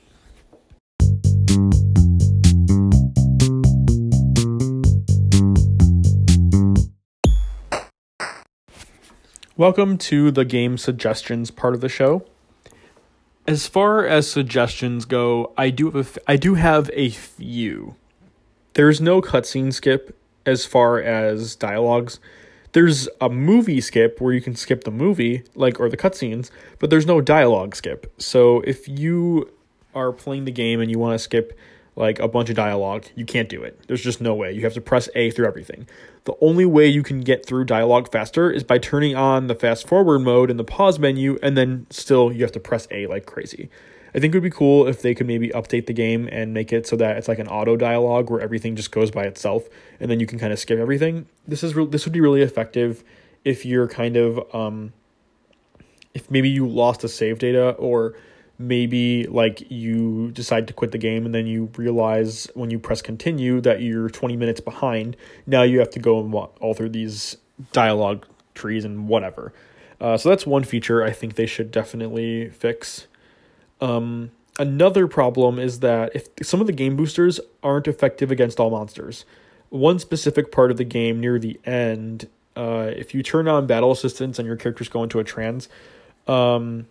Welcome to the game suggestions part of the show. As far as suggestions go, I do have a, I do have a few. There's no cutscene skip as far as dialogues. There's a movie skip where you can skip the movie, like or the cutscenes, but there's no dialogue skip. So if you are playing the game and you want to skip like a bunch of dialogue, you can't do it. There's just no way. You have to press A through everything. The only way you can get through dialogue faster is by turning on the fast forward mode in the pause menu, and then still you have to press A like crazy. I think it would be cool if they could maybe update the game and make it so that it's like an auto dialogue where everything just goes by itself, and then you can kind of skip everything. This is re- this would be really effective if you're kind of um, if maybe you lost a save data, or maybe like you decide to quit the game and then you realize when you press continue that you're twenty minutes behind. Now you have to go and walk all through these dialogue trees and whatever. Uh, so that's one feature I think they should definitely fix. Um, another problem is that if some of the game boosters aren't effective against all monsters. One specific part of the game near the end, uh, if you turn on battle assistance and your characters go into a trance, um,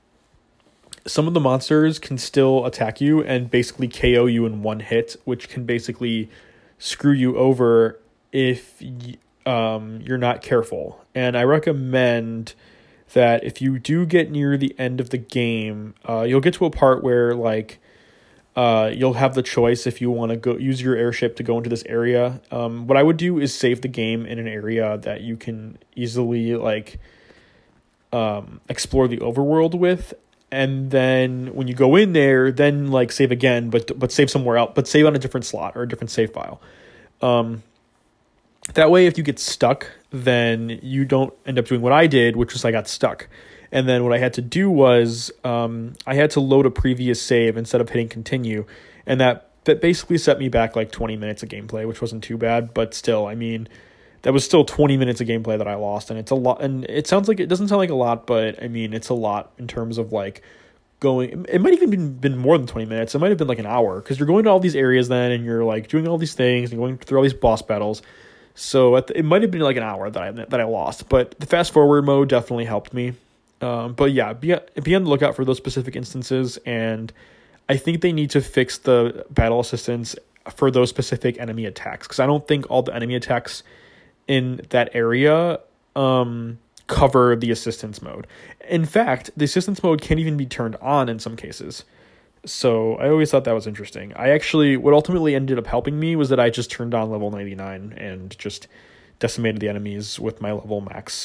some of the monsters can still attack you and basically K O you in one hit, which can basically screw you over if y- um, you're not careful. And I recommend that if you do get near the end of the game, uh, you'll get to a part where like uh, you'll have the choice if you want to go use your airship to go into this area. Um, what I would do is save the game in an area that you can easily like um, explore the overworld with. And then when you go in there, then like save again, but but save somewhere else, but save on a different slot or a different save file. Um, that way, if you get stuck, then you don't end up doing what I did, which was I got stuck. And then what I had to do was um, I had to load a previous save instead of hitting continue. And that, that basically set me back like twenty minutes of gameplay, which wasn't too bad. But still, I mean, that was still twenty minutes of gameplay that I lost. And it's a lot. And it sounds like, it doesn't sound like a lot, but I mean, it's a lot in terms of like going. It might even been, been more than twenty minutes. It might have been like an hour, because you're going to all these areas then and you're like doing all these things and going through all these boss battles. So at the, it might have been like an hour that I that I lost, but the fast forward mode definitely helped me. Um, but yeah, be be on the lookout for those specific instances, and I think they need to fix the battle assistance for those specific enemy attacks, because I don't think all the enemy attacks in that area um, cover the assistance mode. In fact, the assistance mode can't even be turned on in some cases. So I always thought that was interesting. I actually, what ultimately ended up helping me was that I just turned on level ninety-nine and just decimated the enemies with my level max.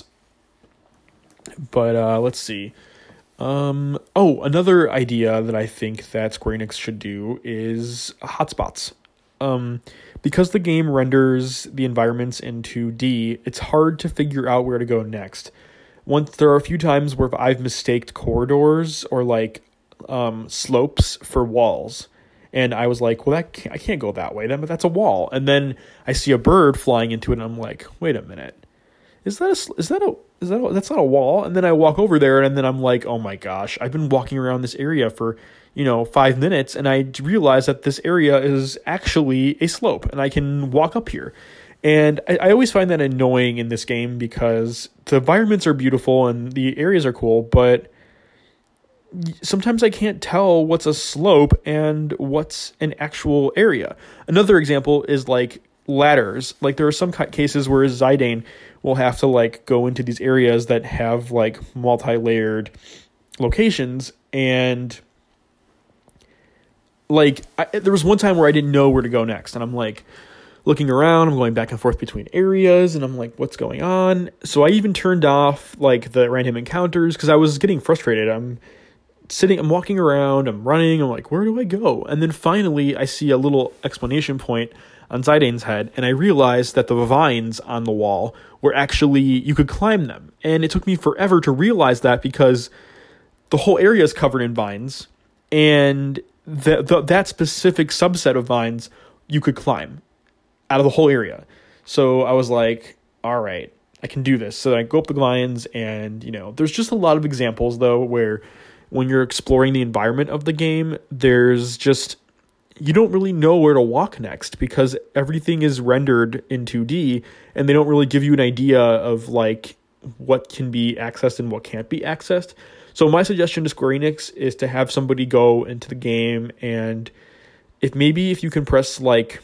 But uh, let's see. Um, oh, another idea that I think that Square Enix should do is hotspots. Um, because the game renders the environments in two D, it's hard to figure out where to go next. Once there are a few times where I've mistaked corridors or like um slopes for walls, and I was like, well, that can't, I can't go that way then, but that's a wall. And then I see a bird flying into it and I'm like, wait a minute, is that a is that a is that a, that's not a wall? And then I walk over there and then I'm like, oh my gosh, I've been walking around this area for you know five minutes and I realize that this area is actually a slope and I can walk up here. And I, I always find that annoying in this game, because the environments are beautiful and the areas are cool, but sometimes I can't tell what's a slope and what's an actual area. Another example is like ladders. Like there are some cases where Zidane will have to like go into these areas that have like multi-layered locations, and like I, there was one time where I didn't know where to go next, and I'm like looking around, I'm going back and forth between areas, and I'm like, what's going on? So I even turned off like the random encounters because I was getting frustrated. I'm sitting, I'm walking around, I'm running, I'm like, where do I go? And then finally I see a little explanation point on Zidane's head, and I realized that the vines on the wall were actually, you could climb them. And it took me forever to realize that, because the whole area is covered in vines, and the, the, that specific subset of vines you could climb out of the whole area. So I was like, all right, I can do this. So I go up the vines, and, you know, there's just a lot of examples, though, where when you're exploring the environment of the game, there's just, you don't really know where to walk next, because everything is rendered in two D, and they don't really give you an idea of like what can be accessed and what can't be accessed. So my suggestion to Square Enix is to have somebody go into the game, and if maybe if you can press like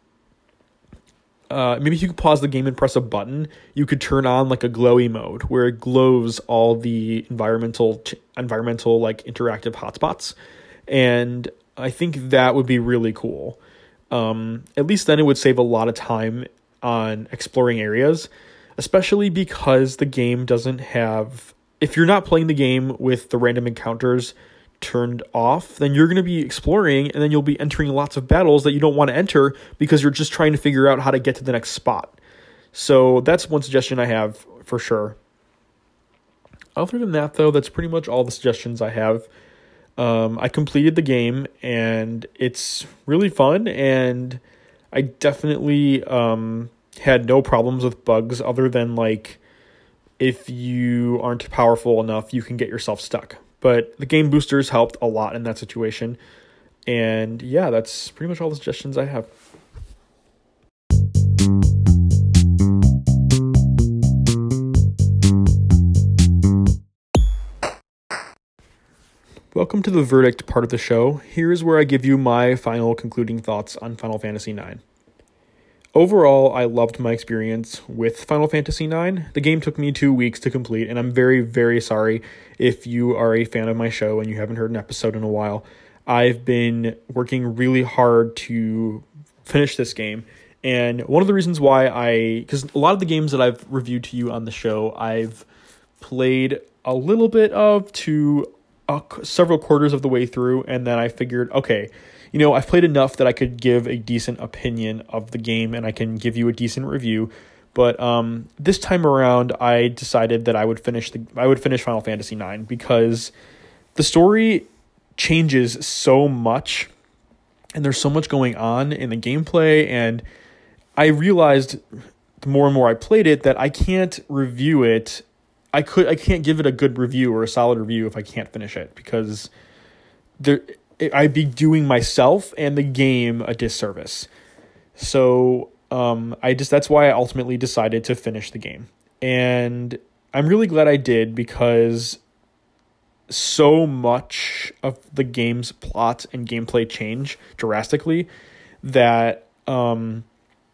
Uh, maybe if you could pause the game and press a button, you could turn on like a glowy mode where it glows all the environmental, ch- environmental like interactive hotspots. And I think that would be really cool. Um, at least then it would save a lot of time on exploring areas, especially because the game doesn't have, if you're not playing the game with the random encounters turned off, then you're going to be exploring, and then you'll be entering lots of battles that you don't want to enter because you're just trying to figure out how to get to the next spot. So that's one suggestion I have for sure. Other than that, though, that's pretty much all the suggestions I have. Um, I completed the game, and it's really fun, and I definitely um, had no problems with bugs other than, like, if you aren't powerful enough, you can get yourself stuck. But the game boosters helped a lot in that situation. And yeah, that's pretty much all the suggestions I have. Welcome to the verdict part of the show. Here's where I give you my final concluding thoughts on Final Fantasy nine. Overall, I loved my experience with Final Fantasy nine. The game took me two weeks to complete, and I'm very, very sorry if you are a fan of my show and you haven't heard an episode in a while. I've been working really hard to finish this game, and one of the reasons why I... because a lot of the games that I've reviewed to you on the show, I've played a little bit of to uh, several quarters of the way through, and then I figured, okay, you know, I've played enough that I could give a decent opinion of the game and I can give you a decent review. But um, this time around, I decided that I would finish the I would finish Final Fantasy nine because the story changes so much and there's so much going on in the gameplay. And I realized the more and more I played it that I can't review it. I could I can't give it a good review or a solid review if I can't finish it because there. I'd be doing myself and the game a disservice. So um, I just that's why I ultimately decided to finish the game. And I'm really glad I did because so much of the game's plot and gameplay change drastically that um,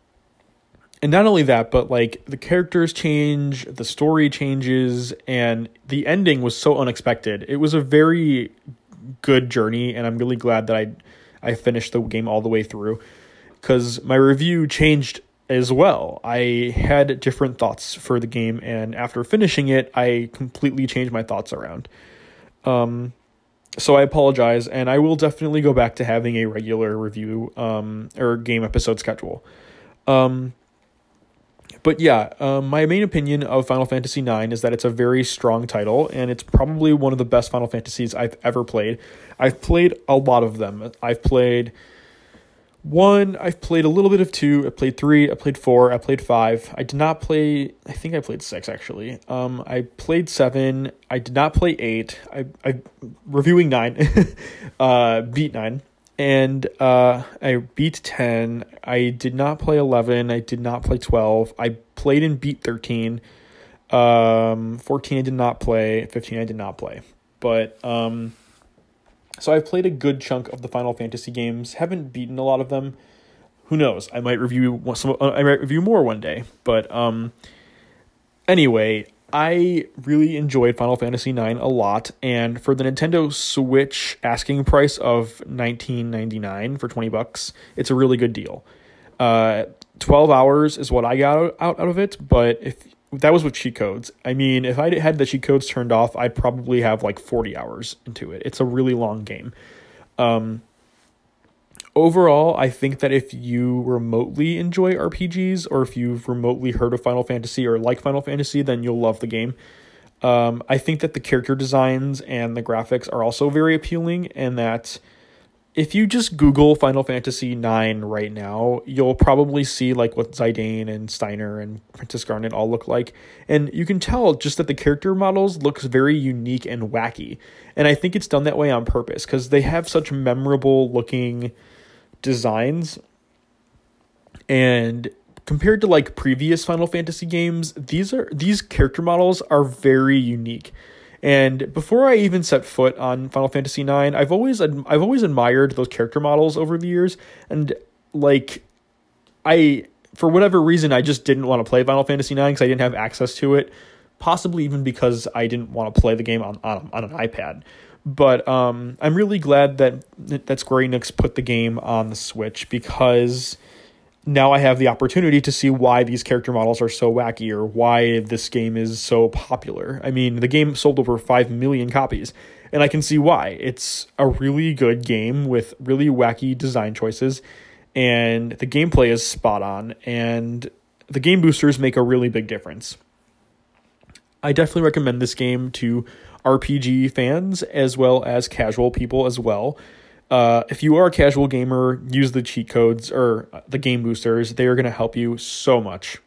and not only that, but like the characters change, the story changes, and the ending was so unexpected. It was a very good journey, and I'm really glad that I I finished the game all the way through because my review changed as well. I had different thoughts for the game, and after finishing it, I completely changed my thoughts around. Um, so I apologize, and I will definitely go back to having a regular review um, or game episode schedule. Um, But yeah, um, my main opinion of Final Fantasy nine is that it's a very strong title, and it's probably one of the best Final Fantasies I've ever played. I've played a lot of them. I've played one, I've played a little bit of two, I played three, I played four, I played five. I did not play, I think I played six actually. Um, I played seven, I did not play eight. I, I reviewing nine, uh, beat nine. And uh, I beat ten. I did not play eleven. I did not play twelve. I played and beat thirteen. Um, fourteen I did not play. fifteen I did not play. But um, so I've played a good chunk of the Final Fantasy games. Haven't beaten a lot of them. Who knows? I might review some. I might review more one day. But um, anyway, I really enjoyed Final Fantasy nine a lot, and for the Nintendo Switch asking price of nineteen ninety-nine for twenty bucks, it's a really good deal. Uh, twelve hours is what I got out, out of it, but if that was with cheat codes. I mean, if I had the cheat codes turned off, I'd probably have like forty hours into it. It's a really long game. Um, Overall, I think that if you remotely enjoy R P Gs or if you've remotely heard of Final Fantasy or like Final Fantasy, then you'll love the game. Um, I think that the character designs and the graphics are also very appealing, and that if you just Google Final Fantasy nine right now, you'll probably see like what Zidane and Steiner and Princess Garnet all look like. And you can tell just that the character models looks very unique and wacky. And I think it's done that way on purpose because they have such memorable looking designs, and compared to like previous Final Fantasy games, these are these character models are very unique. And before I even set foot on Final Fantasy nine, I've always I've always admired those character models over the years, and like I for whatever reason I just didn't want to play Final Fantasy nine because I didn't have access to it, possibly even because I didn't want to play the game on on, on an iPad. But um, I'm really glad that that Square Enix put the game on the Switch because now I have the opportunity to see why these character models are so wacky or why this game is so popular. I mean, the game sold over five million copies, and I can see why. It's a really good game with really wacky design choices, and the gameplay is spot on, and the game boosters make a really big difference. I definitely recommend this game to R P G fans as well as casual people as well. Uh, if you are a casual gamer, use the cheat codes or the game boosters. They are going to help you so much.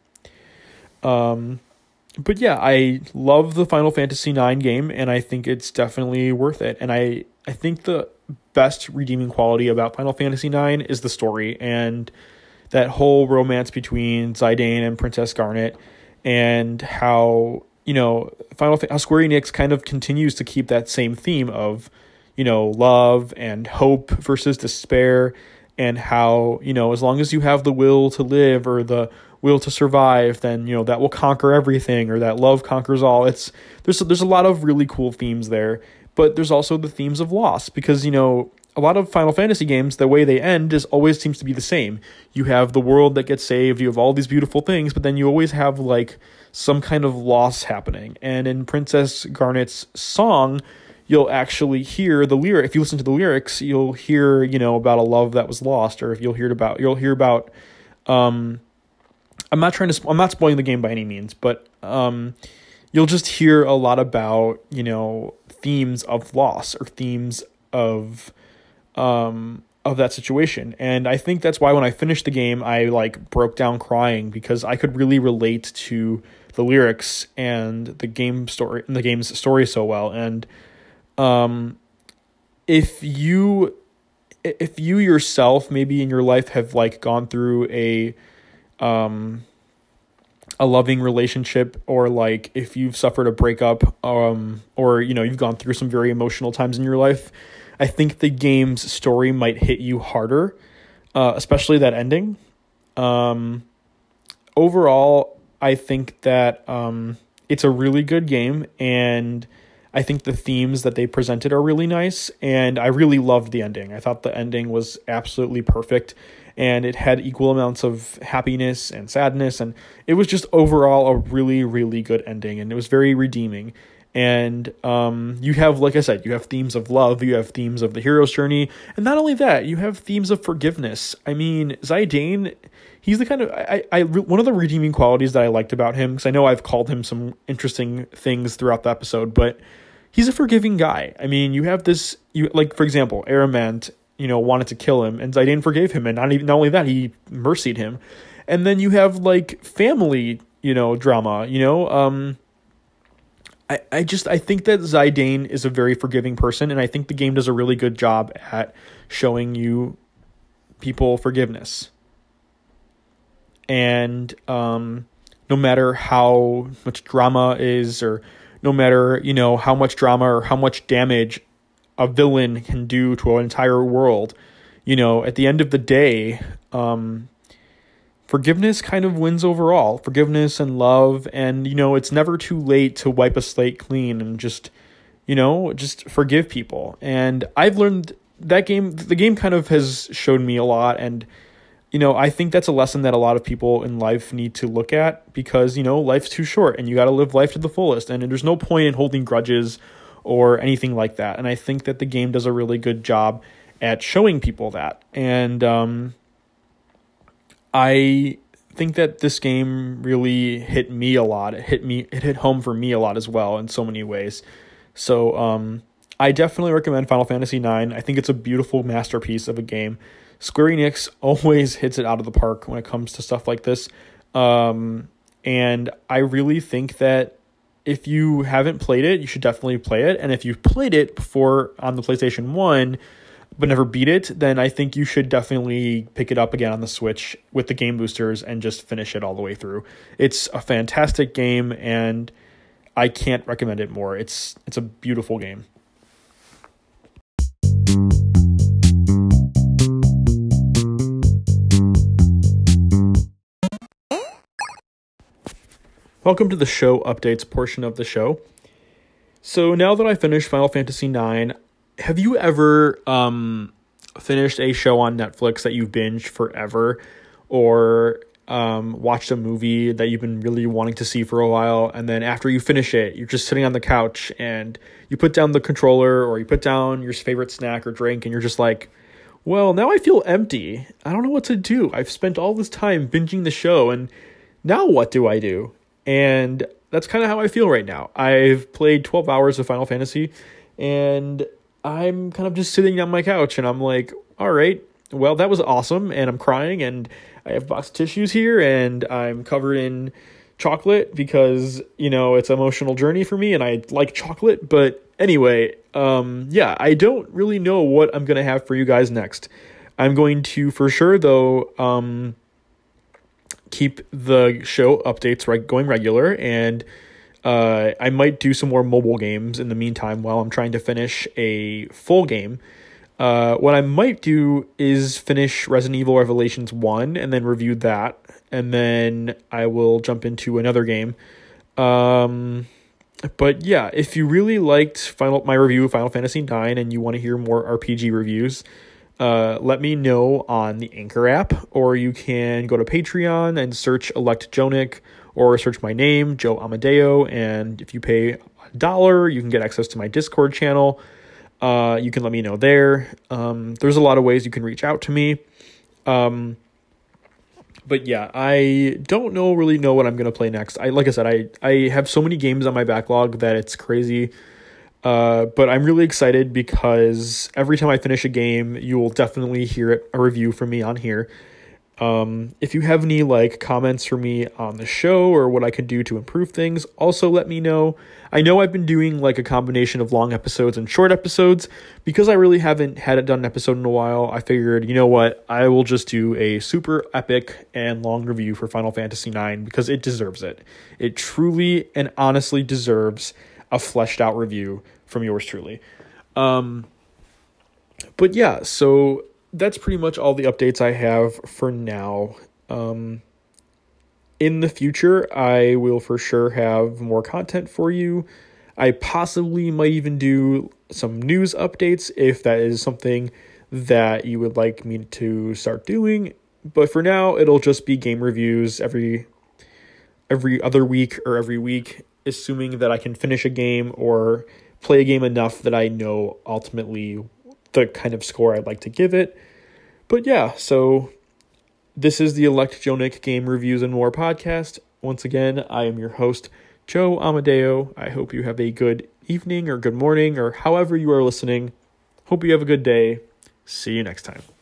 Um, but yeah, I love the Final Fantasy nine game, and I think it's definitely worth it. And I, I think the best redeeming quality about Final Fantasy nine is the story and that whole romance between Zidane and Princess Garnet, and how, you know, Final how Square Enix kind of continues to keep that same theme of, you know, love and hope versus despair, and how, you know, as long as you have the will to live or the will to survive, then, you know, that will conquer everything, or that love conquers all. It's there's there's a lot of really cool themes there, but there's also the themes of loss, because, you know, a lot of Final Fantasy games, the way they end is always seems to be the same. You have the world that gets saved, you have all these beautiful things, but then you always have like some kind of loss happening. And in Princess Garnet's song, you'll actually hear the lyric. If you listen to the lyrics, you'll hear, you know, about a love that was lost, or if you'll hear about, you'll hear about, um, I'm not trying to, I'm not spoiling the game by any means, but, um, you'll just hear a lot about, you know, themes of loss or themes of, um, of that situation. And I think that's why when I finished the game, I like broke down crying, because I could really relate to the lyrics and the game story and the game's story so well. And, Um, if you, if you yourself maybe in your life have like gone through a, um, a loving relationship, or like if you've suffered a breakup, um, or, you know, you've gone through some very emotional times in your life, I think the game's story might hit you harder, uh, especially that ending. Um, overall, I think that, um, it's a really good game, and I think the themes that they presented are really nice, and I really loved the ending. I thought the ending was absolutely perfect, and it had equal amounts of happiness and sadness, and it was just overall a really, really good ending, and it was very redeeming. And um, you have, like I said, you have themes of love, you have themes of the hero's journey, and not only that, you have themes of forgiveness. I mean, Zidane, he's the kind of, I, I, one of the redeeming qualities that I liked about him, because I know I've called him some interesting things throughout the episode, but he's a forgiving guy. I mean, you have this, you like, for example, Aramant, you know, wanted to kill him, and Zidane forgave him, and not even, not only that, he mercied him. And then you have, like, family, you know, drama, you know, um, I, I just, I think that Zidane is a very forgiving person, and I think the game does a really good job at showing you people forgiveness. And, um, no matter how much drama is, or no matter, you know, how much drama or how much damage a villain can do to an entire world, you know, at the end of the day, um, forgiveness kind of wins overall. Forgiveness and love, and, you know, it's never too late to wipe a slate clean and just, you know, just forgive people. And I've learned that game, the game kind of has showed me a lot, and, you know, I think that's a lesson that a lot of people in life need to look at, because, you know, life's too short and you got to live life to the fullest, and there's no point in holding grudges or anything like that. And I think that the game does a really good job at showing people that. And um, I think that this game really hit me a lot. It hit me, it hit home for me a lot as well in so many ways. So um, I definitely recommend Final Fantasy nine. I think it's a beautiful masterpiece of a game. Square Enix always hits it out of the park when it comes to stuff like this. Um, and I really think that if you haven't played it, you should definitely play it. And if you've played it before on the PlayStation one, but never beat it, then I think you should definitely pick it up again on the Switch with the game boosters and just finish it all the way through. It's a fantastic game, and I can't recommend it more. It's it's a beautiful game. Welcome to the show updates portion of the show. So now that I finished Final Fantasy nine, have you ever um, finished a show on Netflix that you've binged forever? or um, watched a movie that you've been really wanting to see for a while, and then after you finish it, you're just sitting on the couch and you put down the controller or you put down your favorite snack or drink, and you're just like, well, now I feel empty. I don't know what to do. I've spent all this time binging the show, and now what do I do? And that's kind of how I feel right now. I've played twelve hours of Final Fantasy, and I'm kind of just sitting on my couch, and I'm like, all right, well, that was awesome, and I'm crying, and I have box of tissues here, and I'm covered in chocolate because, you know, it's an emotional journey for me, and I like chocolate. But anyway, um, yeah, I don't really know what I'm going to have for you guys next. I'm going to, for sure, though, um, keep the show updates right going regular, and uh, I might do some more mobile games in the meantime while I'm trying to finish a full game. Uh, what I might do is finish Resident Evil Revelations one and then review that, and then I will jump into another game. Um, but yeah, if you really liked final my review of Final Fantasy nine and you want to hear more R P G reviews, uh, let me know on the Anchor app, or you can go to Patreon and search Elect Jonic, or search my name, Joe Amadeo, and if you pay a dollar, you can get access to my Discord channel. Uh, you can let me know there. Um, there's a lot of ways you can reach out to me. Um, but yeah, I don't know really know what I'm going to play next. I, like I said, I, I have so many games on my backlog that it's crazy. Uh, but I'm really excited because every time I finish a game, you will definitely hear it, a review from me on here. Um, if you have any like comments for me on the show or what I could do to improve things, also let me know. I know I've been doing like a combination of long episodes and short episodes because I really haven't had it done an episode in a while. I figured, you know what, I will just do a super epic and long review for Final Fantasy nine because it deserves it. It truly and honestly deserves a fleshed out review from yours truly. Um, but yeah, so that's pretty much all the updates I have for now. Um, in the future, I will for sure have more content for you. I possibly might even do some news updates if that is something that you would like me to start doing. But for now, it'll just be game reviews every every other week or every week, assuming that I can finish a game or play a game enough that I know ultimately the kind of score I'd like to give it. But yeah, so this is the Elect Jonic Game Reviews and More podcast. Once again, I am your host, Joe Amadeo. I hope you have a good evening or good morning or however you are listening. Hope you have a good day. See you next time.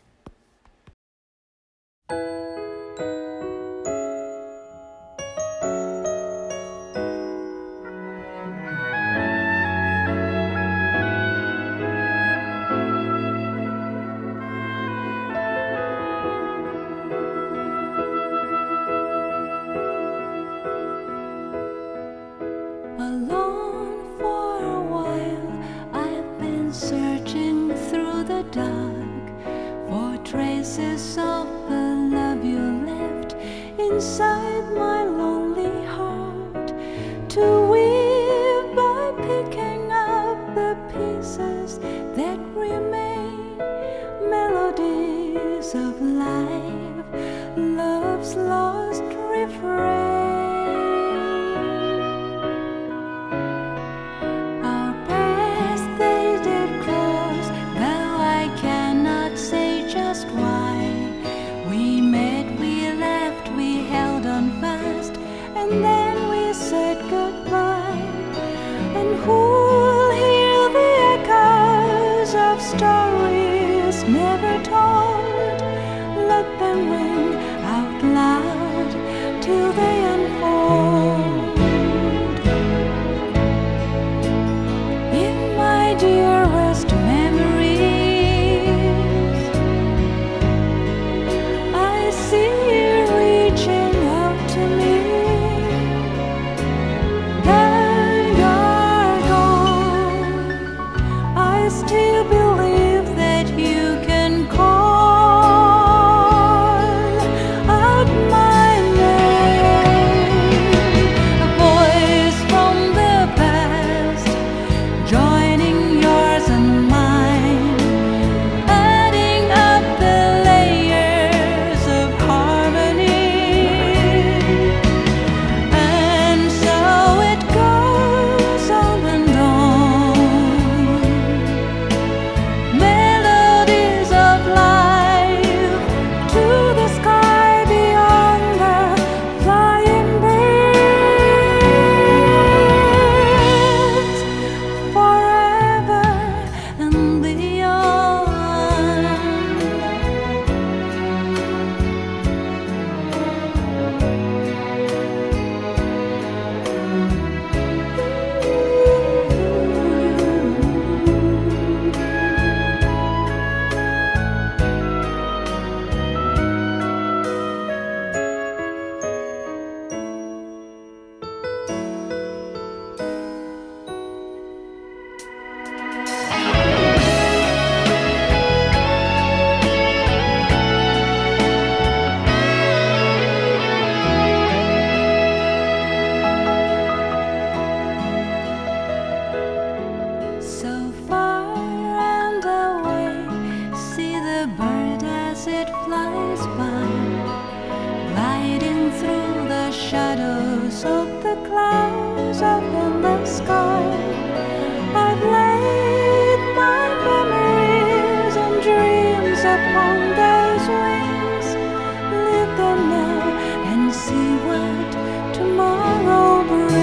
Alone for a while, I've been searching through the dark for traces of the love you left inside my lonely heart, to weave by picking up the pieces that remain, melodies of life, love's lost refrain. And then we said goodbye, and who'll hear the echoes of stories never told? Let them ring out loud till they unfold. In my dearest memories, I see you reaching out to me. Still believe that you can call out my name. as it flies by, gliding through the shadows of the clouds up in the sky. I've laid my memories and dreams upon those wings. Live them now and see what tomorrow brings.